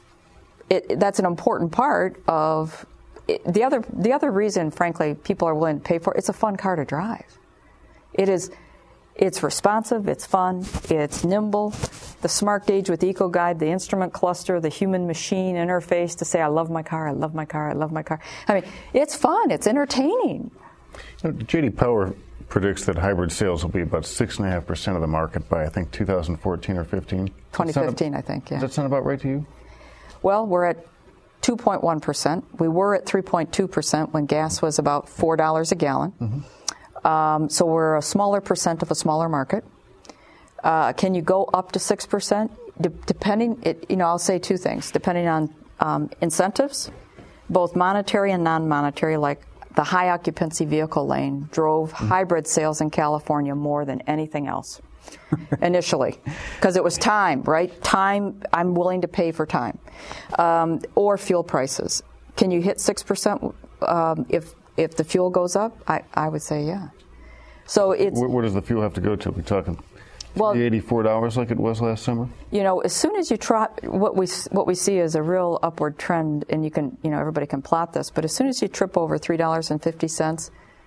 it, that's an important part of it. the other the other reason, frankly, people are willing to pay for it. It's a fun car to drive. It is. It's responsive, it's fun, it's nimble. The smart gauge with EcoGuide, the instrument cluster, the human-machine interface to say, I love my car, I love my car, I love my car. I mean, it's fun, it's entertaining. You know, J D Power predicts that hybrid sales will be about six point five percent of the market by, I think, two thousand fourteen or fifteen. twenty fifteen, a, I think, yeah. Does that sound about right to you? Well, we're at two point one percent. We were at three point two percent when gas was about four dollars a gallon. Mm-hmm. Um, so we're a smaller percent of a smaller market. Uh, can you go up to six percent? De- depending, it, you know, I'll say two things. Depending on um, incentives, both monetary and non-monetary, like the high occupancy vehicle lane drove mm-hmm. hybrid sales in California more than anything else initially, because it was time, right? Time, I'm willing to pay for time. Um, or fuel prices. Can you hit six percent um, if If the fuel goes up? I, I would say yeah. So it's where, where does the fuel have to go to? Are we talking well, eighty-four dollars like it was last summer? You know, as soon as you try, what we what we see is a real upward trend, and you can, you know, everybody can plot this. But as soon as you trip over three dollars and fifty cents,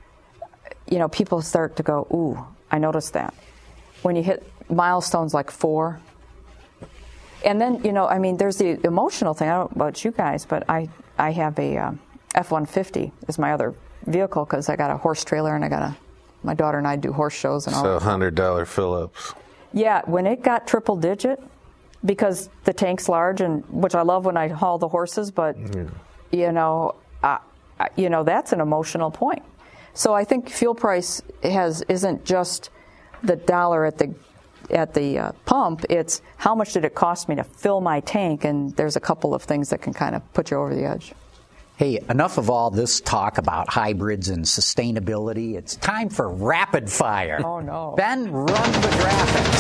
you know, people start to go, "Ooh, I noticed that." When you hit milestones like four, and then you know, I mean, there's the emotional thing. I don't know about you guys, but I I have a um, F one fifty is my other vehicle because I got a horse trailer and I got a, my daughter and I do horse shows and all so that. So one hundred dollars fill-ups. Yeah, when it got triple digit, because the tank's large, and which I love when I haul the horses, but, yeah. you know, uh, you know, that's an emotional point. So I think fuel price has isn't just the dollar at the at the uh, pump, it's how much did it cost me to fill my tank, and there's a couple of things that can kind of put you over the edge. Hey, enough of all this talk about hybrids and sustainability. It's time for rapid fire. Oh, no. Ben, run the graphics.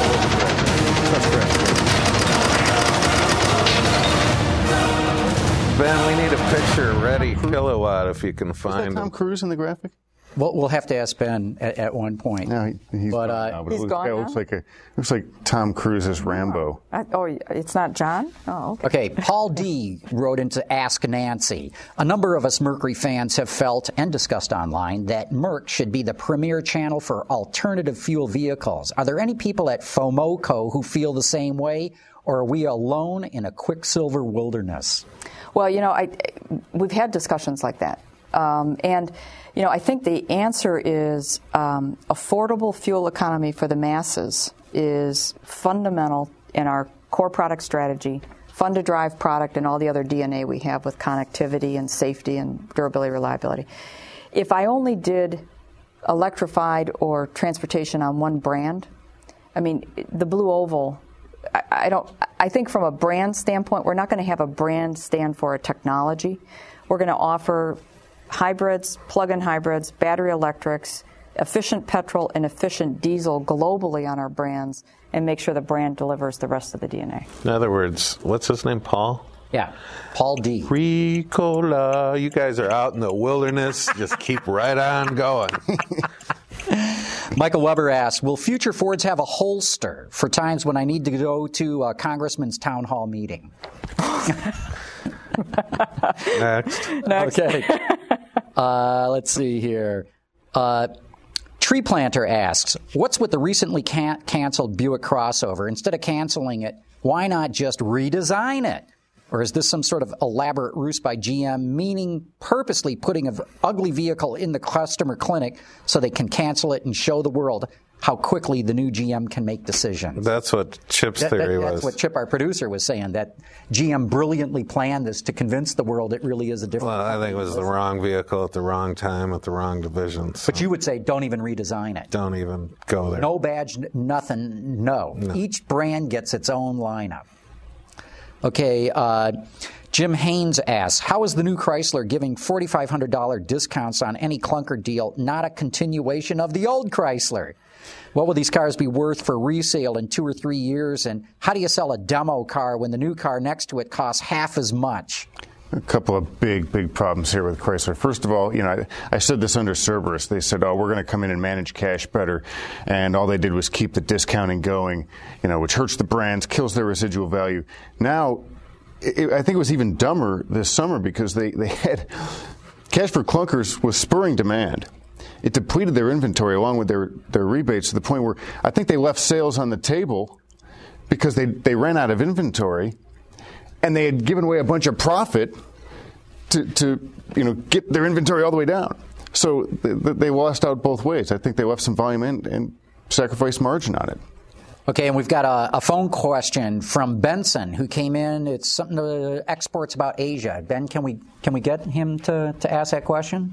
Ben, we need a picture-ready kilowatt if you can find Is that Tom him. Cruise in the graphic? Well, we'll have to ask Ben at, at one point. No, he, he's but, gone uh, now, but he's it looks, gone yeah, it now? looks like a looks like Tom Cruise's Rambo. I, oh, it's not John? Oh, okay. Okay, Paul D. wrote into Ask Nancy. A number of us Mercury fans have felt and discussed online that Merc should be the premier channel for alternative fuel vehicles. Are there any people at FOMOCO who feel the same way, or are we alone in a Quicksilver wilderness? Well, you know, I, we've had discussions like that. Um, and, you know, I think the answer is um, affordable fuel economy for the masses is fundamental in our core product strategy, fund to drive product, and all the other D N A we have with connectivity and safety and durability, reliability. If I only did electrified or transportation on one brand, I mean, the Blue Oval, I, I don't, I think from a brand standpoint, we're not going to have a brand stand for a technology. We're going to offer hybrids, plug-in hybrids, battery electrics, efficient petrol and efficient diesel globally on our brands, and make sure the brand delivers the rest of the D N A. In other words, what's his name, Paul? Yeah, Paul D. Ricola. You guys are out in the wilderness. Just keep right on going. Michael Weber asks, will future Fords have a holster for times when I need to go to a congressman's town hall meeting? Next. Next. Okay. Uh, let's see here. Uh, Tree Planter asks, what's with the recently can- canceled Buick crossover? Instead of canceling it, why not just redesign it? Or is this some sort of elaborate ruse by G M, meaning purposely putting an ugly vehicle in the customer clinic so they can cancel it and show the world how quickly the new G M can make decisions? That's what Chip's that, theory that, that's was. That's what Chip, our producer, was saying, that G M brilliantly planned this to convince the world it really is a different... Well, I think it was the wrong vehicle at the wrong time at the wrong division. So but you would say don't even redesign it. don't even go there. No badge, nothing, no. No. Each brand gets its own lineup. Okay, uh, Jim Haynes asks, how is the new Chrysler giving four thousand five hundred dollars discounts on any clunker deal not a continuation of the old Chrysler? What will these cars be worth for resale in two or three years? And how do you sell a demo car when the new car next to it costs half as much? A couple of big, big problems here with Chrysler. First of all, you know, I, I said this under Cerberus. They said, oh, we're going to come in and manage cash better. And all they did was keep the discounting going, you know, which hurts the brands, kills their residual value. Now, it, I think it was even dumber this summer because they, they had cash for clunkers was spurring demand. It depleted their inventory along with their, their rebates to the point where I think they left sales on the table because they, they ran out of inventory. And they had given away a bunch of profit to, to, you know, get their inventory all the way down. So they, they lost out both ways. I think they left some volume and, and sacrificed margin on it. Okay, and we've got a, a phone question from Benson, who came in. It's something to exports about Asia. Ben, can we can we get him to, to ask that question?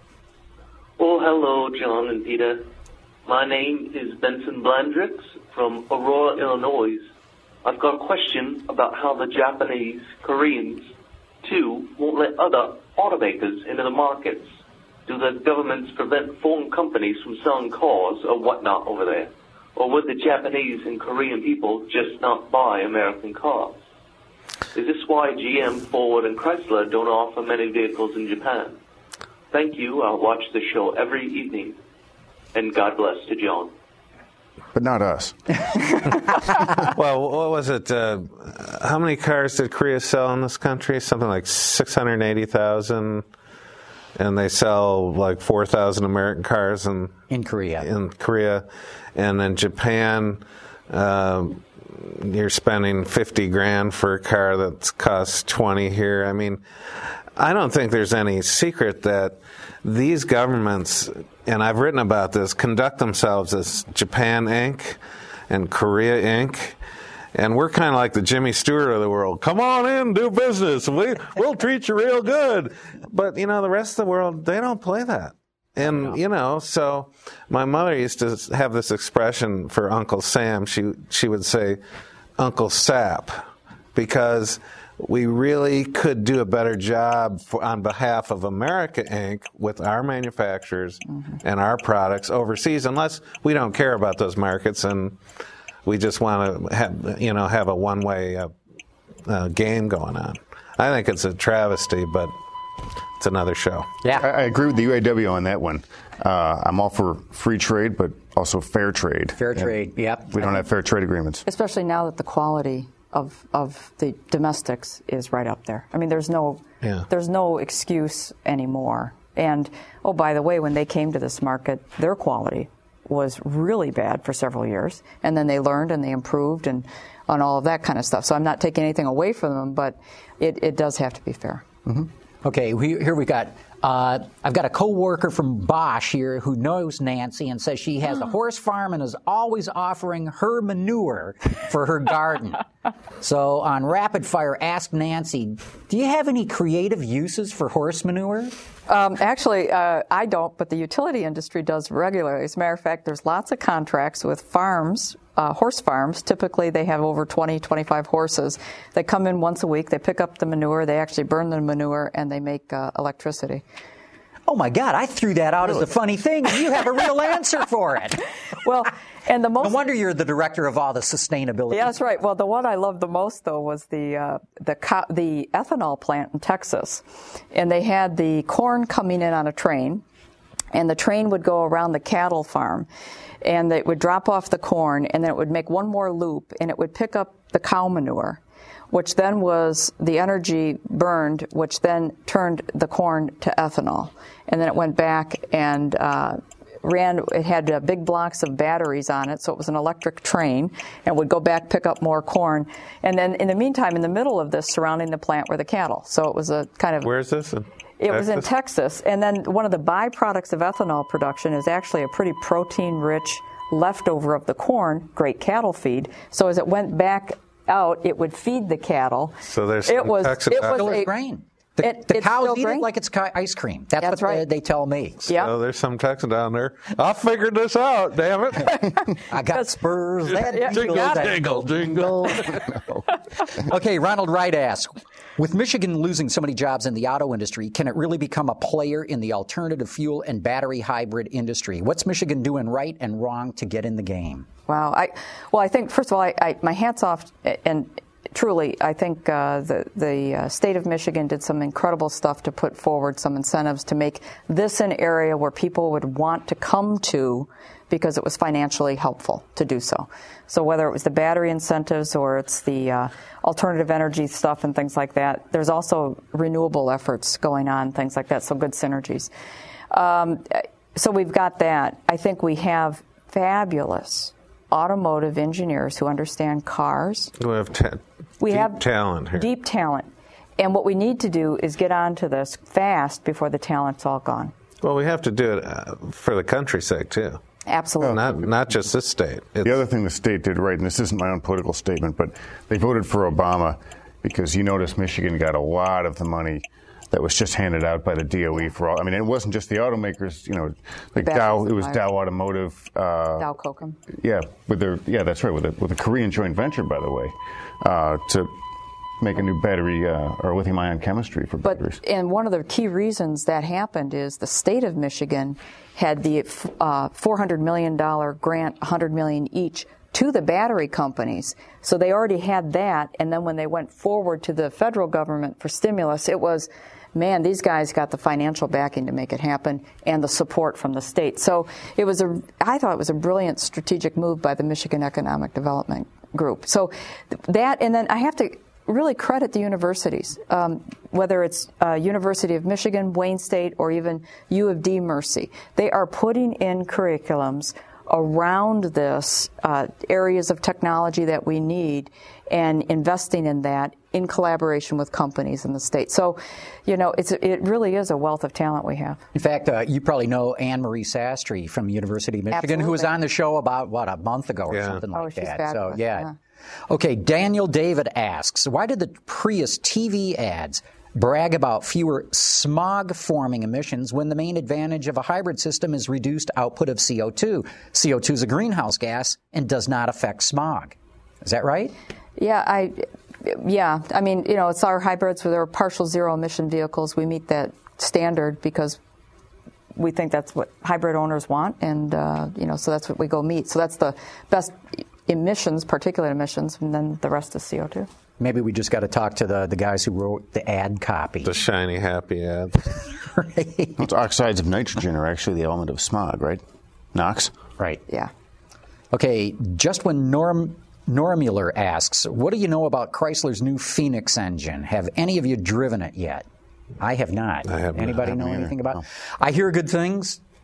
Oh, hello, John and Peter. My name is Benson Blandrix from Aurora, Illinois. I've got a question about how the Japanese, Koreans, too, won't let other automakers into the markets. Do the governments prevent foreign companies from selling cars or whatnot over there? Or would the Japanese and Korean people just not buy American cars? Is this why G M, Ford, and Chrysler don't offer many vehicles in Japan? Thank you. I'll watch the show every evening. And God bless to John. But not us. Well, what was it? Uh, how many cars did Korea sell in this country? Something like six hundred eighty thousand. And they sell like four thousand American cars in, in Korea. In Korea. And in Japan, uh, you're spending fifty grand for a car that costs twenty here. I mean, I don't think there's any secret that these governments, and I've written about this, conduct themselves as Japan Incorporated and Korea Incorporated. And we're kind of like the Jimmy Stewart of the world. Come on in, do business. We, we'll treat you real good. But, you know, the rest of the world, they don't play that. And, you know, so my mother used to have this expression for Uncle Sam. She, she would say, Uncle Sap, because we really could do a better job for, on behalf of America Incorporated with our manufacturers mm-hmm. and our products overseas, unless we don't care about those markets and we just want to have, you know, have a one-way uh, uh, game going on. I think it's a travesty, but it's another show. Yeah, I, I agree with the U A W on that one. Uh, I'm all for free trade, but also fair trade. Fair trade, yep. We don't have fair trade agreements. Especially now that the quality of of the domestics is right up there. I mean, there's no yeah. there's no excuse anymore. And, oh, by the way, when they came to this market, their quality was really bad for several years, and then they learned and they improved and on all of that kind of stuff. So I'm not taking anything away from them, but it, it does have to be fair. Mm-hmm. Okay, we, here we got, uh, I've got a coworker from Bosch here who knows Nancy and says she has a horse farm and is always offering her manure for her garden. So on Rapid Fire, ask Nancy, do you have any creative uses for horse manure? Um, actually, uh, I don't, but the utility industry does regularly. As a matter of fact, there's lots of contracts with farms, uh, horse farms. Typically, they have over twenty, twenty-five horses. They come in once a week, they pick up the manure, they actually burn the manure, and they make uh, electricity. Oh, my God, I threw that out really? as a funny thing, and you have a real answer for it. Well, and the most... No wonder you're the director of all the sustainability. Yeah, that's right. Well, the one I loved the most, though, was the uh, the co- the ethanol plant in Texas. And they had the corn coming in on a train, and the train would go around the cattle farm, and it would drop off the corn, and then it would make one more loop, and it would pick up the cow manure, which then was the energy burned, which then turned the corn to ethanol. And then it went back and uh, ran, it had uh, big blocks of batteries on it, so it was an electric train, and would go back, pick up more corn. And then in the meantime, in the middle of this, surrounding the plant were the cattle. So it was a kind of... Where is this? In it Texas? was in Texas. And then one of the byproducts of ethanol production is actually a pretty protein-rich leftover of the corn, great cattle feed. So as it went back out, it would feed the cattle. So there's it was, Texas it was a, a grain. The, it, the cows eat grain? it like it's ice cream. That's, That's what right. they, they tell me. Yeah. So there's some Texan down there. I figured this out, damn it. I got spurs. That Yeah, jingle, got jingle, jingle. Okay, Ronald Wright asks, with Michigan losing so many jobs in the auto industry, can it really become a player in the alternative fuel and battery hybrid industry? What's Michigan doing right and wrong to get in the game? Wow. I, well, I think, first of all, I, I, my hat's off, and truly, I think uh, the, the uh, state of Michigan did some incredible stuff to put forward some incentives to make this an area where people would want to come to because it was financially helpful to do so. So whether it was the battery incentives or it's the uh, alternative energy stuff and things like that, there's also renewable efforts going on, things like that, so good synergies. Um, so we've got that. I think we have fabulous automotive engineers who understand cars. We have ta- we deep have talent here. Deep talent. And what we need to do is get onto this fast before the talent's all gone. Well, we have to do it uh, for the country's sake, too. Absolutely. Not not just this state. It's, the other thing the state did right, and this isn't my own political statement, but they voted for Obama because you notice Michigan got a lot of the money that was just handed out by the D O E for all. I mean, it wasn't just the automakers, you know, like Dow. It was Dow Automotive. Uh, Dow Kokum. Yeah, with their yeah, that's right, with a with a Korean joint venture, by the way, uh, to make a new battery uh, or lithium-ion chemistry for but, batteries. And one of the key reasons that happened is the state of Michigan had the uh, four hundred million dollars grant, one hundred million dollars each, to the battery companies. So they already had that, and then when they went forward to the federal government for stimulus, it was, man, these guys got the financial backing to make it happen and the support from the state. So it was a, I thought it was a brilliant strategic move by the Michigan Economic Development Group. So that, and then I have to really credit the universities, um, whether it's uh, University of Michigan, Wayne State, or even U of D Mercy. They are putting in curriculums around this, uh, areas of technology that we need, and investing in that in collaboration with companies in the state. So, you know, it's it really is a wealth of talent we have. In fact, uh, you probably know Anne Marie Sastry from the University of Michigan, Absolutely. who was on the show about, what, a month ago or Yeah. something like Oh, she's that. fabulous. So, yeah. Yeah. Okay, Daniel David asks, why did the Prius T V ads brag about fewer smog-forming emissions when the main advantage of a hybrid system is reduced output of C O two? C O two is a greenhouse gas and does not affect smog. Is that right? Yeah, I, yeah. I mean, you know, it's our hybrids where they're partial zero emission vehicles. We meet that standard because we think that's what hybrid owners want, and uh, you know, so that's what we go meet. So that's the best emissions, particulate emissions, and then the rest is C O two. Maybe we just got to talk to the, the guys who wrote the ad copy. The shiny, happy ad. Right. Those oxides of nitrogen are actually the element of smog, right? NOx? Right. Yeah. Okay, just when Norm Normuller asks, what do you know about Chrysler's new Phoenix engine? Have any of you driven it yet? I have not. I have not. Anybody I know haven't anything either. about it? No. I hear good things.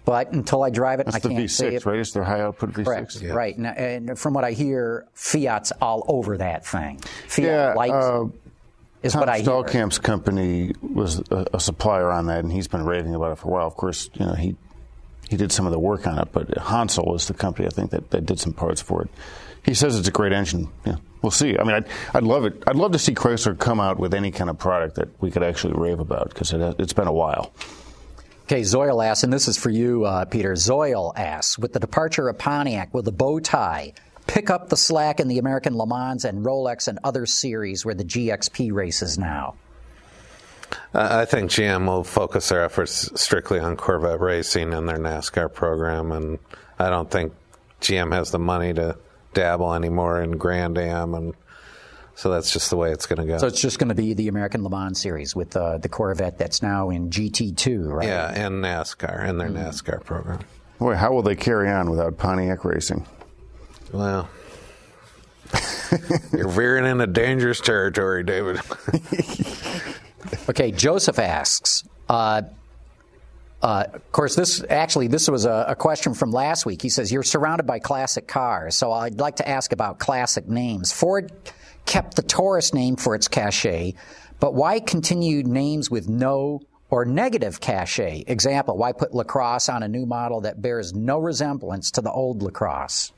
But until I drive it, That's I the can't V say six, it. right? It's their high output V six. Correct. Yeah. Right. And, and from what I hear, Fiat's all over that thing. Fiat Yeah, likes uh, is Tom what I hear. Stallkamp's company was a, a supplier on that, and he's been raving about it for a while. Of course, you know he he did some of the work on it, but Hansel was the company I think that, that did some parts for it. He says it's a great engine. Yeah, we'll see. I mean, I'd, I'd love it. I'd love to see Chrysler come out with any kind of product that we could actually rave about because it, it's been a while. Okay, Zoil asks, and this is for you, uh, Peter. Zoil asks, with the departure of Pontiac, will the bow tie pick up the slack in the American Le Mans and Rolex and other series where the G X P races now? Uh, I think G M will focus their efforts strictly on Corvette racing and their NASCAR program, and I don't think G M has the money to dabble anymore in Grand Am, and so that's just the way it's going to go. So it's just going to be the American Le Mans series with uh, the Corvette that's now in G T two, right? Yeah, and NASCAR, and their mm. NASCAR program. Boy, how will they carry on without Pontiac racing? Well, you're veering into dangerous territory, David. Okay, Joseph asks, uh, uh, of course, this actually, this was a, a question from last week. He says, you're surrounded by classic cars, so I'd like to ask about classic names. Ford kept the Taurus name for its cachet, but why continue names with no or negative cachet? Example, why put LaCrosse on a new model that bears no resemblance to the old LaCrosse?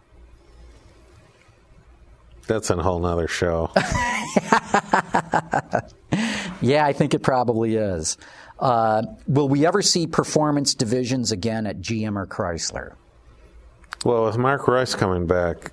That's a whole nother show. Yeah, I think it probably is. Uh, will we ever see performance divisions again at G M or Chrysler? Well, with Mark Royce coming back,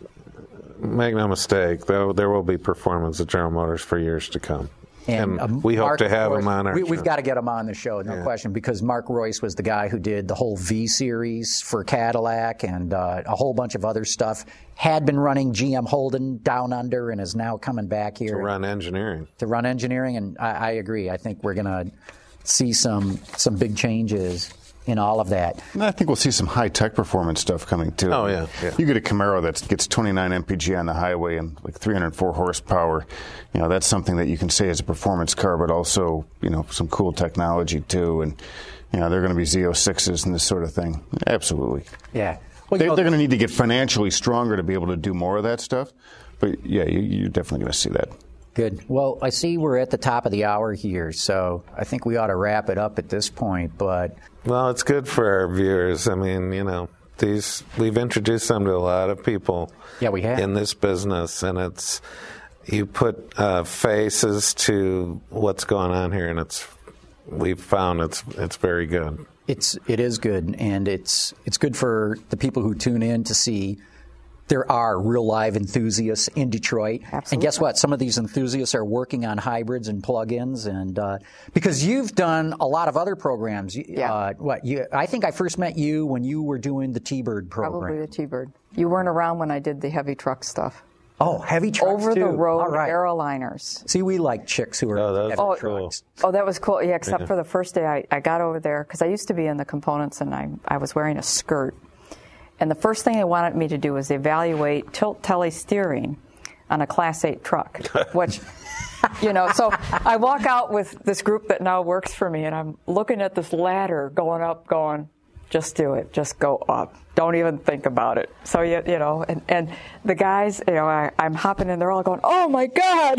make no mistake, though, there will be performance at General Motors for years to come. And, and um, we hope Mark, to have course, him on our we, show. We've got to get him on the show, no yeah. question, because Mark Royce was the guy who did the whole V series for Cadillac and uh, a whole bunch of other stuff. Had been running G M Holden down under and is now coming back here. To run engineering. To run engineering, and I, I agree. I think we're going to see some some big changes in all of that. And I think we'll see some high-tech performance stuff coming, too. Oh, yeah, yeah. You get a Camaro that gets twenty-nine M P G on the highway and like three hundred four horsepower. You know, that's something that you can say is a performance car, but also, you know, some cool technology, too. And, you know, they're going to be Z oh sixes and this sort of thing. Absolutely. Yeah. Well, they, they're going to need to get financially stronger to be able to do more of that stuff. But, yeah, you, you're definitely going to see that. Good. Well, I see we're at the top of the hour here, so I think we ought to wrap it up at this point. But well, it's good for our viewers. I mean, you know, these we've introduced them to a lot of people. Yeah, we have in this business, and it's you put uh, faces to what's going on here, and it's we've found it's it's very good. It's it is good, and it's it's good for the people who tune in to see. There are real live enthusiasts in Detroit. Absolutely. And guess what? Some of these enthusiasts are working on hybrids and plug-ins. And uh, because you've done a lot of other programs. Yeah. Uh, what you? I think I first met you when you were doing the T-Bird program. Probably the T-Bird. You weren't around when I did the heavy truck stuff. Oh, heavy trucks Over too. the road All right. aeroliners. See, we like chicks who are oh, heavy that's trucks. Cool. Oh, that was cool. Yeah, except yeah. for the first day I, I got over there, because I used to be in the components and I, I was wearing a skirt. And the first thing they wanted me to do was evaluate tilt tele steering on a Class eight truck, which, you know, so I walk out with this group that now works for me, and I'm looking at this ladder going up, going, just do it, just go up. Don't even think about it. So, you, you know, and, and the guys, you know, I, I'm hopping in, they're all going, oh, my God.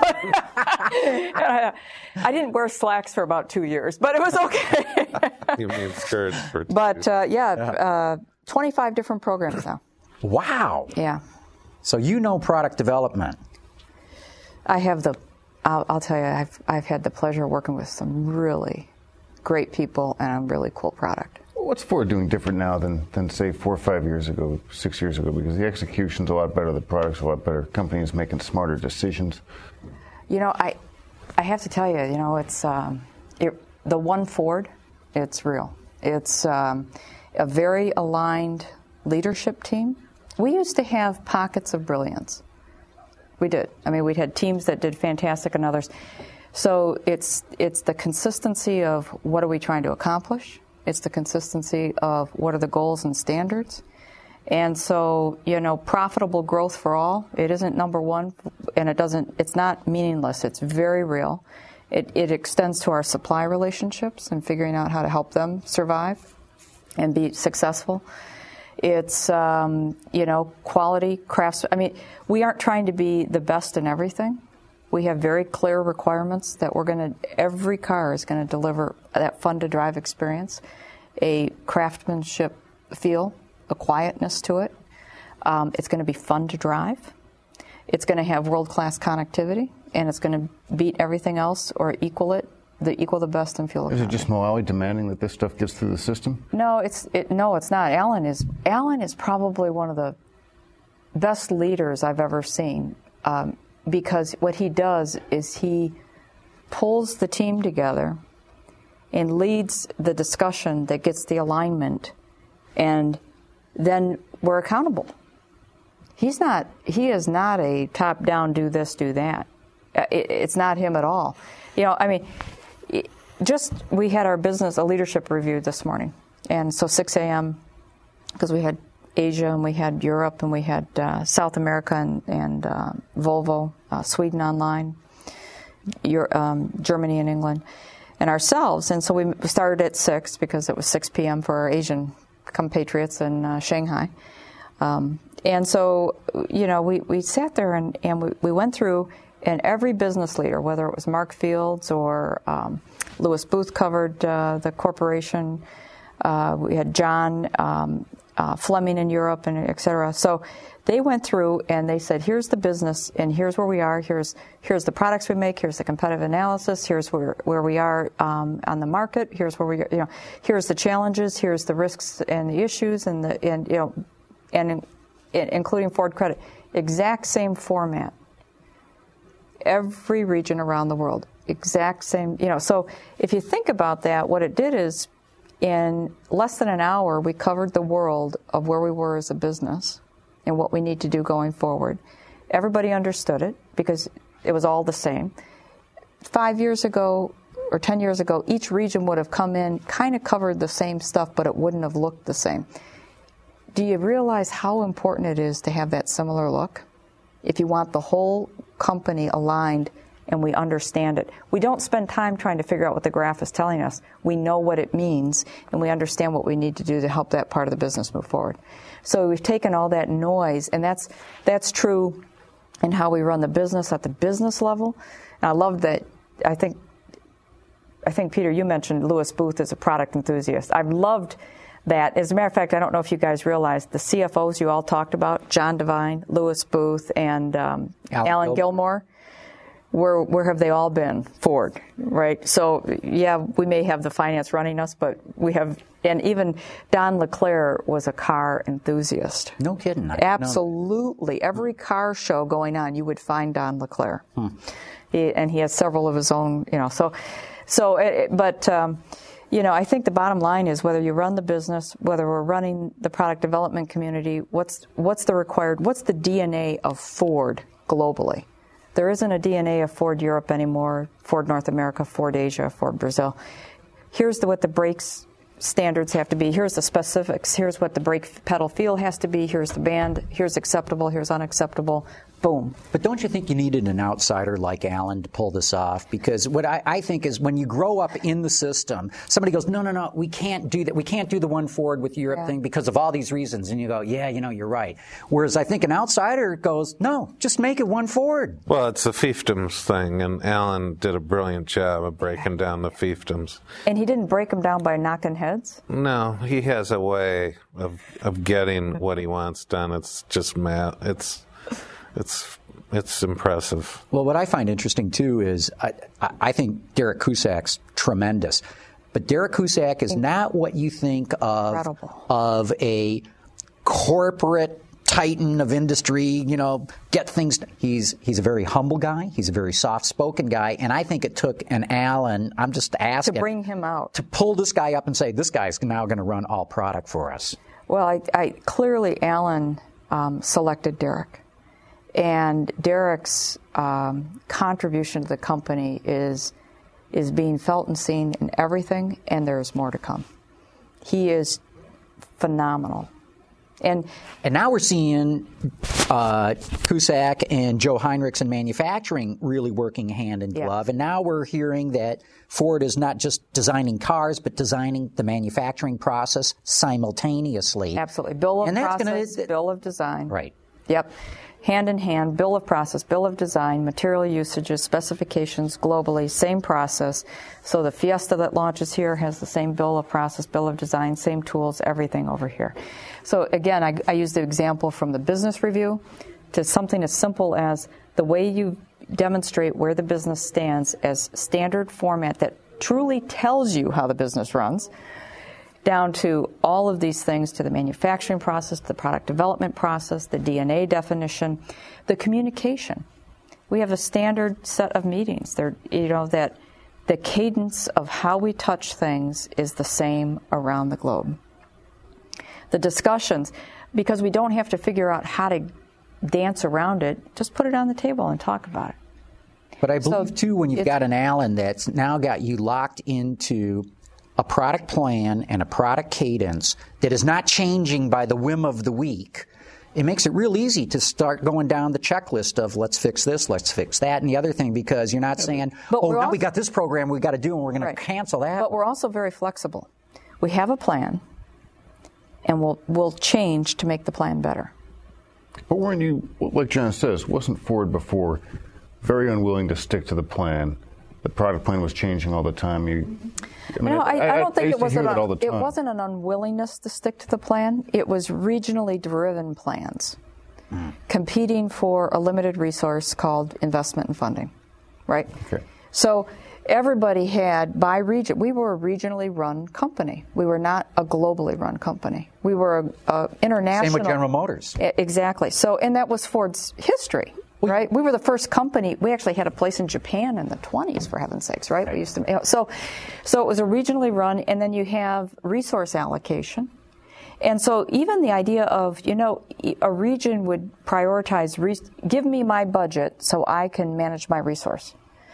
I, I didn't wear slacks for about two years, but it was okay. You mean skirts for two. But, uh, yeah, uh, twenty-five different programs now. Wow. Yeah. So you know product development. I have the, I'll, I'll tell you, I've, I've had the pleasure of working with some really great people and a really cool product. What's Ford doing different now than, than say, four or five years ago, six years ago? Because the execution's a lot better, the product's a lot better, companies making smarter decisions. You know, I I have to tell you, you know, it's um, it, the one Ford, it's real. It's um, a very aligned leadership team. We used to have pockets of brilliance. We did. I mean, we had teams that did fantastic and others. So it's it's the consistency of what are we trying to accomplish. It's the consistency of what are the goals and standards. And so, you know, profitable growth for all, it isn't number one, and it doesn't, it's not meaningless. It's very real. It, it extends to our supply relationships and figuring out how to help them survive. and be successful. It's, um, you know, quality crafts. I mean, we aren't trying to be the best in everything. We have very clear requirements that we're going to, every car is going to deliver that fun to drive experience, a craftsmanship feel, a quietness to it. Um, it's going to be fun to drive. It's going to have world-class connectivity, and it's going to beat everything else or equal it, the equal the best in fuel economy. Is it just Moali demanding that this stuff gets through the system? No, it's it, no, it's not. Alan is Alan is probably one of the best leaders I've ever seen, um, because what he does is he pulls the team together and leads the discussion that gets the alignment, and then we're accountable. He's not. He is not a top-down, do this, do that. It, it's not him at all. You know, I mean, it, just we had our business, a leadership review this morning, and so six a.m. because we had Asia and we had Europe and we had uh, South America and, and uh, Volvo, uh, Sweden online, Euro, um, Germany and England, and ourselves. And so we started at six because it was six p.m. for our Asian compatriots in uh, Shanghai. Um, and so, you know, we, we sat there and, and we, we went through, and every business leader, whether it was Mark Fields or um, Lewis Booth covered uh, the corporation, uh, we had John um, uh, Fleming in Europe, and et cetera. So they went through and they said, here's the business, and here's where we are, here's here's the products we make, here's the competitive analysis, here's where where we are um, on the market, here's where we, you know, here's the challenges, here's the risks and the issues, and the and you know, and in, in, including Ford Credit, exact same format. Every region around the world, exact same, you know. So if you think about that, what it did is, in less than an hour, we covered the world of where we were as a business and what we need to do going forward. Everybody understood it because it was all the same. Five years ago or ten years ago, each region would have come in, kind of covered the same stuff, but it wouldn't have looked the same. Do you realize how important it is to have that similar look? If you want the whole company aligned and we understand it. We don't spend time trying to figure out what the graph is telling us. We know what it means, and we understand what we need to do to help that part of the business move forward. So we've taken all that noise, and that's that's true in how we run the business at the business level. And I love that. I think, I think Peter, you mentioned Lewis Booth as a product enthusiast. I've loved that. As a matter of fact, I don't know if you guys realized the C F Os you all talked about, John Devine, Lewis Booth, and um, Alan, Alan Gilmore. Where where have they all been? Ford, right? So, yeah, we may have the finance running us, but we have, and even Don LeClaire was a car enthusiast. No kidding. I Absolutely. Every car show going on, you would find Don LeClaire. Hmm. He, and he has several of his own, you know. So, so, it, but, um, you know, I think the bottom line is whether you run the business, whether we're running the product development community, what's what's the required, what's the D N A of Ford globally? There isn't a D N A of Ford Europe anymore, Ford North America, Ford Asia, Ford Brazil. Here's the, what the brakes standards have to be. Here's the specifics. Here's what the brake pedal feel has to be. Here's the band. Here's acceptable. Here's unacceptable. Boom. But don't you think you needed an outsider like Alan to pull this off? Because what I, I think is when you grow up in the system, somebody goes, no, no, no, we can't do that. We can't do the one Ford with Europe yeah. thing because of all these reasons. And you go, yeah, you know, you're right. Whereas I think an outsider goes, no, just make it one Ford. Well, it's the fiefdoms thing, and Alan did a brilliant job of breaking down the fiefdoms. And he didn't break them down by knocking heads? No, he has a way of of getting what he wants done. It's just math. It's It's it's impressive. Well, what I find interesting, too, is I, I think Derek Cusac's tremendous. But Derek Cusac is not what you think of, of a corporate titan of industry, you know, get things. He's he's a very humble guy. He's a very soft-spoken guy. And I think it took an Alan, I'm just asking. To bring him out. To pull this guy up and say, this guy's now going to run all product for us. Well, I, I clearly Alan um, selected Derek. And Derek's um, contribution to the company is is being felt and seen in everything, and there's more to come. He is phenomenal. And and now we're seeing uh, Cusack and Joe Heinrichs in manufacturing really working hand in glove. Yeah. And now we're hearing that Ford is not just designing cars, but designing the manufacturing process simultaneously. Absolutely. Bill of and that's process, gonna, bill of design. Right. Yep. Hand in hand, bill of process, bill of design, material usages, specifications globally, same process. So the Fiesta that launches here has the same bill of process, bill of design, same tools, everything over here. So again, I, I use the example from the business review to something as simple as the way you demonstrate where the business stands as standard format that truly tells you how the business runs, down to all of these things, to the manufacturing process, the product development process, the D N A definition, the communication. We have a standard set of meetings. They're, you know, that the cadence of how we touch things is the same around the globe. The discussions, because we don't have to figure out how to dance around it, just put it on the table and talk about it. But I believe, So too, when you've got an Allen that's now got you locked into a product plan and a product cadence that is not changing by the whim of the week, it makes it real easy to start going down the checklist of let's fix this, let's fix that, and the other thing, because you're not saying, But oh, we're now also, we got this program we got to do and we're going right. to cancel that. But we're also very flexible. We have a plan, and we'll we'll change to make the plan better. But weren't you, like John says, wasn't Ford before very unwilling to stick to the plan? The product plan was changing all the time. You, I mean, no, I, I, I don't think I it was an, un, it wasn't an unwillingness to stick to the plan. It was regionally driven plans, mm. competing for a limited resource called investment and funding, right? Okay. So everybody had, by region, we were a regionally run company. We were not a globally run company. We were a, a international. Same with General Motors. Exactly. So, and that was Ford's history. Right, we were the first company. We actually had a place in Japan in the twenties, for heaven's sakes. Right, we used to. You know, so, so it was a regionally run, and then you have resource allocation, and so even the idea of you know a region would prioritize, re- give me my budget so I can manage my resource,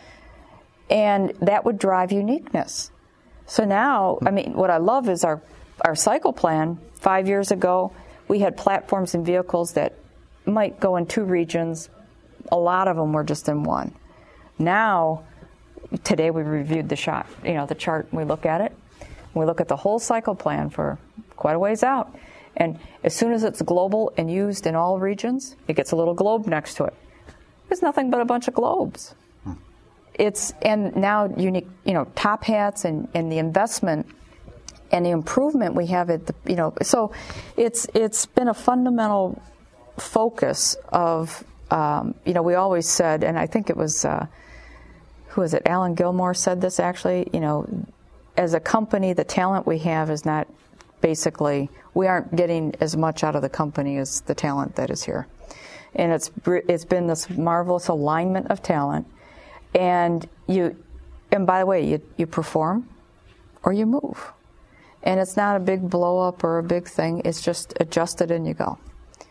and that would drive uniqueness. So now, I mean, what I love is our our cycle plan. Five years ago, we had platforms and vehicles that might go in two regions. A lot of them were just in one. Now, today we reviewed the shot, you know, the chart, and we look at it. We look at the whole cycle plan for quite a ways out. And as soon as it's global and used in all regions, it gets a little globe next to it. There's nothing but a bunch of globes. Hmm. It's, and now unique, you know, top hats and, and the investment and the improvement we have at the, you know, so it's it's been a fundamental focus of, Um, you know, we always said, and I think it was, uh, who was it, Alan Gilmore said this actually, you know, as a company, the talent we have is not basically, we aren't getting as much out of the company as the talent that is here. And it's it's been this marvelous alignment of talent. And you, and by the way, you, you perform or you move. And it's not a big blow up or a big thing, it's just adjust it and you go.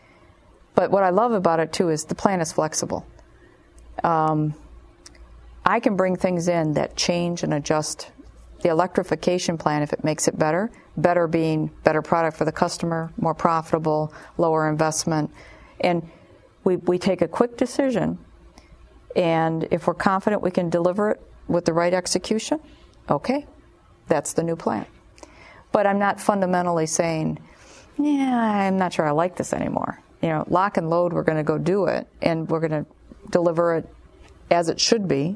But what I love about it, too, is the plan is flexible. Um, I can bring things in that change and adjust the electrification plan if it makes it better, better being better product for the customer, more profitable, lower investment. And we, we take a quick decision, and if we're confident we can deliver it with the right execution, okay, that's the new plan. But I'm not fundamentally saying, yeah, I'm not sure I like this anymore. You know, lock and load, we're going to go do it, and we're going to deliver it as it should be,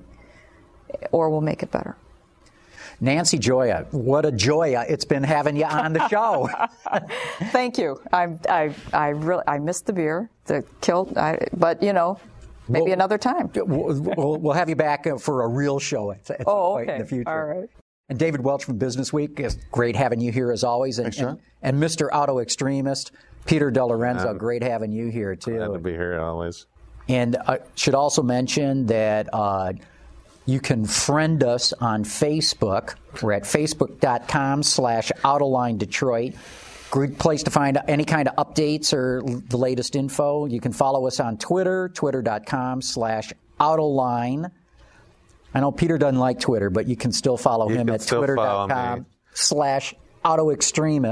or we'll make it better. Nancy Gioia, what a joya it's been having you on the show. Thank you. I I I really I missed the beer, the kilt, I, but you know, maybe we'll, another time. We'll, we'll have you back for a real show at, at oh, some point okay. in the future. All right. And David Welch from Business Week, it's great having you here as always. And, Thanks, John. and, and Mister Auto Extremist, Peter DeLorenzo, uh, great having you here, too. Glad to be here always. And I uh, should also mention that uh, you can friend us on Facebook. We're at facebook.com slash Autoline Detroit. Great place to find any kind of updates or the latest info. You can follow us on Twitter, twitter.com slash Autoline. I know Peter doesn't like Twitter, but you can still follow you him at twitter.com slash Auto Extremist.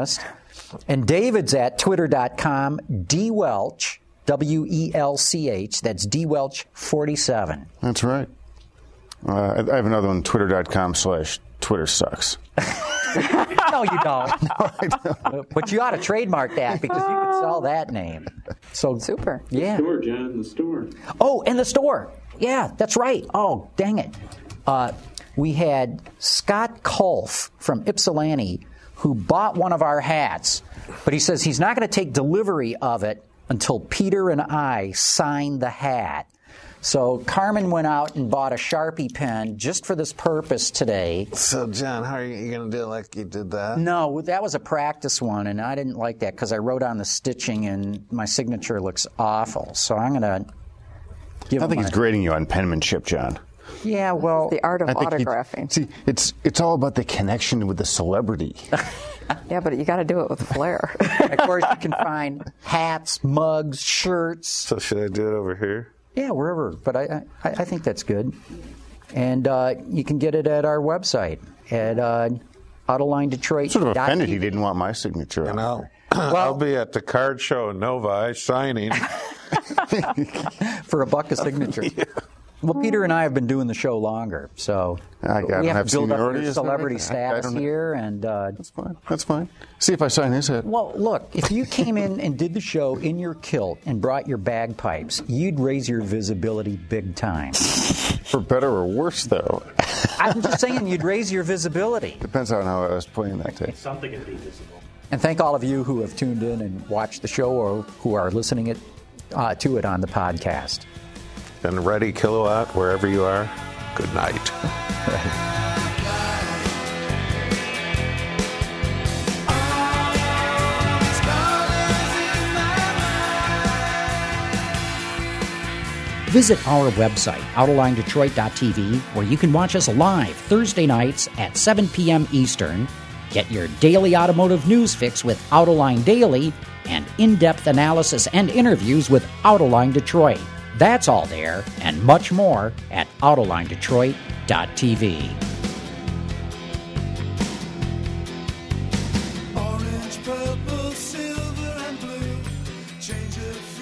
And David's at twitter dot com, dwelch, W E L C H, that's dwelch forty-seven. That's right. Uh, I have another one, twitter dot com slash Twitter sucks. No, you don't. No, I don't. But you ought to trademark that because you could sell that name. So Super. Yeah. The store, John, the store. Oh, and the store. Yeah, that's right. Oh, dang it. Uh, we had Scott Kolf from Ypsilanti who bought one of our hats, but he says he's not going to take delivery of it until Peter and I sign the hat. So Carmen went out and bought a Sharpie pen just for this purpose today. So, John, how are you going to do it like you did that? No, that was a practice one, and I didn't like that because I wrote on the stitching, and my signature looks awful. So I'm going to give I think him he's a- grading you on penmanship, John. Yeah, well... The art of I think he- autographing. See, it's it's all about the connection with the celebrity. Yeah, but you got to do it with flair. Of course, you can find hats, mugs, shirts. So should I do it over here? Yeah, wherever. But I, I, I think that's good. And uh, you can get it at our website at uh, Autoline Detroit. Sort of offended he didn't want my signature on And I'll, it. I'll be at the card show in Novi signing. For a buck a signature. Yeah. Well, Peter and I have been doing the show longer, so I got we him. have have to build up seniority, your isn't it? celebrity I- I status don't know. here. And uh, That's fine. That's fine. See if I sign his head. well, look, if you came in and did the show in your kilt and brought your bagpipes, you'd raise your visibility big time. For better or worse, though. I'm just saying, you'd raise your visibility. Depends on how I was playing that day. Something would be visible. And thank all of you who have tuned in and watched the show or who are listening it, uh, to it on the podcast. And ready, Kilowatt, wherever you are, good night. Visit our website, autoline detroit dot t v, where you can watch us live Thursday nights at seven p.m. Eastern. Get your daily automotive news fix with Autoline Daily and in-depth analysis and interviews with Autoline Detroit. That's all there and much more at autoline detroit dot t v. Orange, purple, silver, and blue. Change of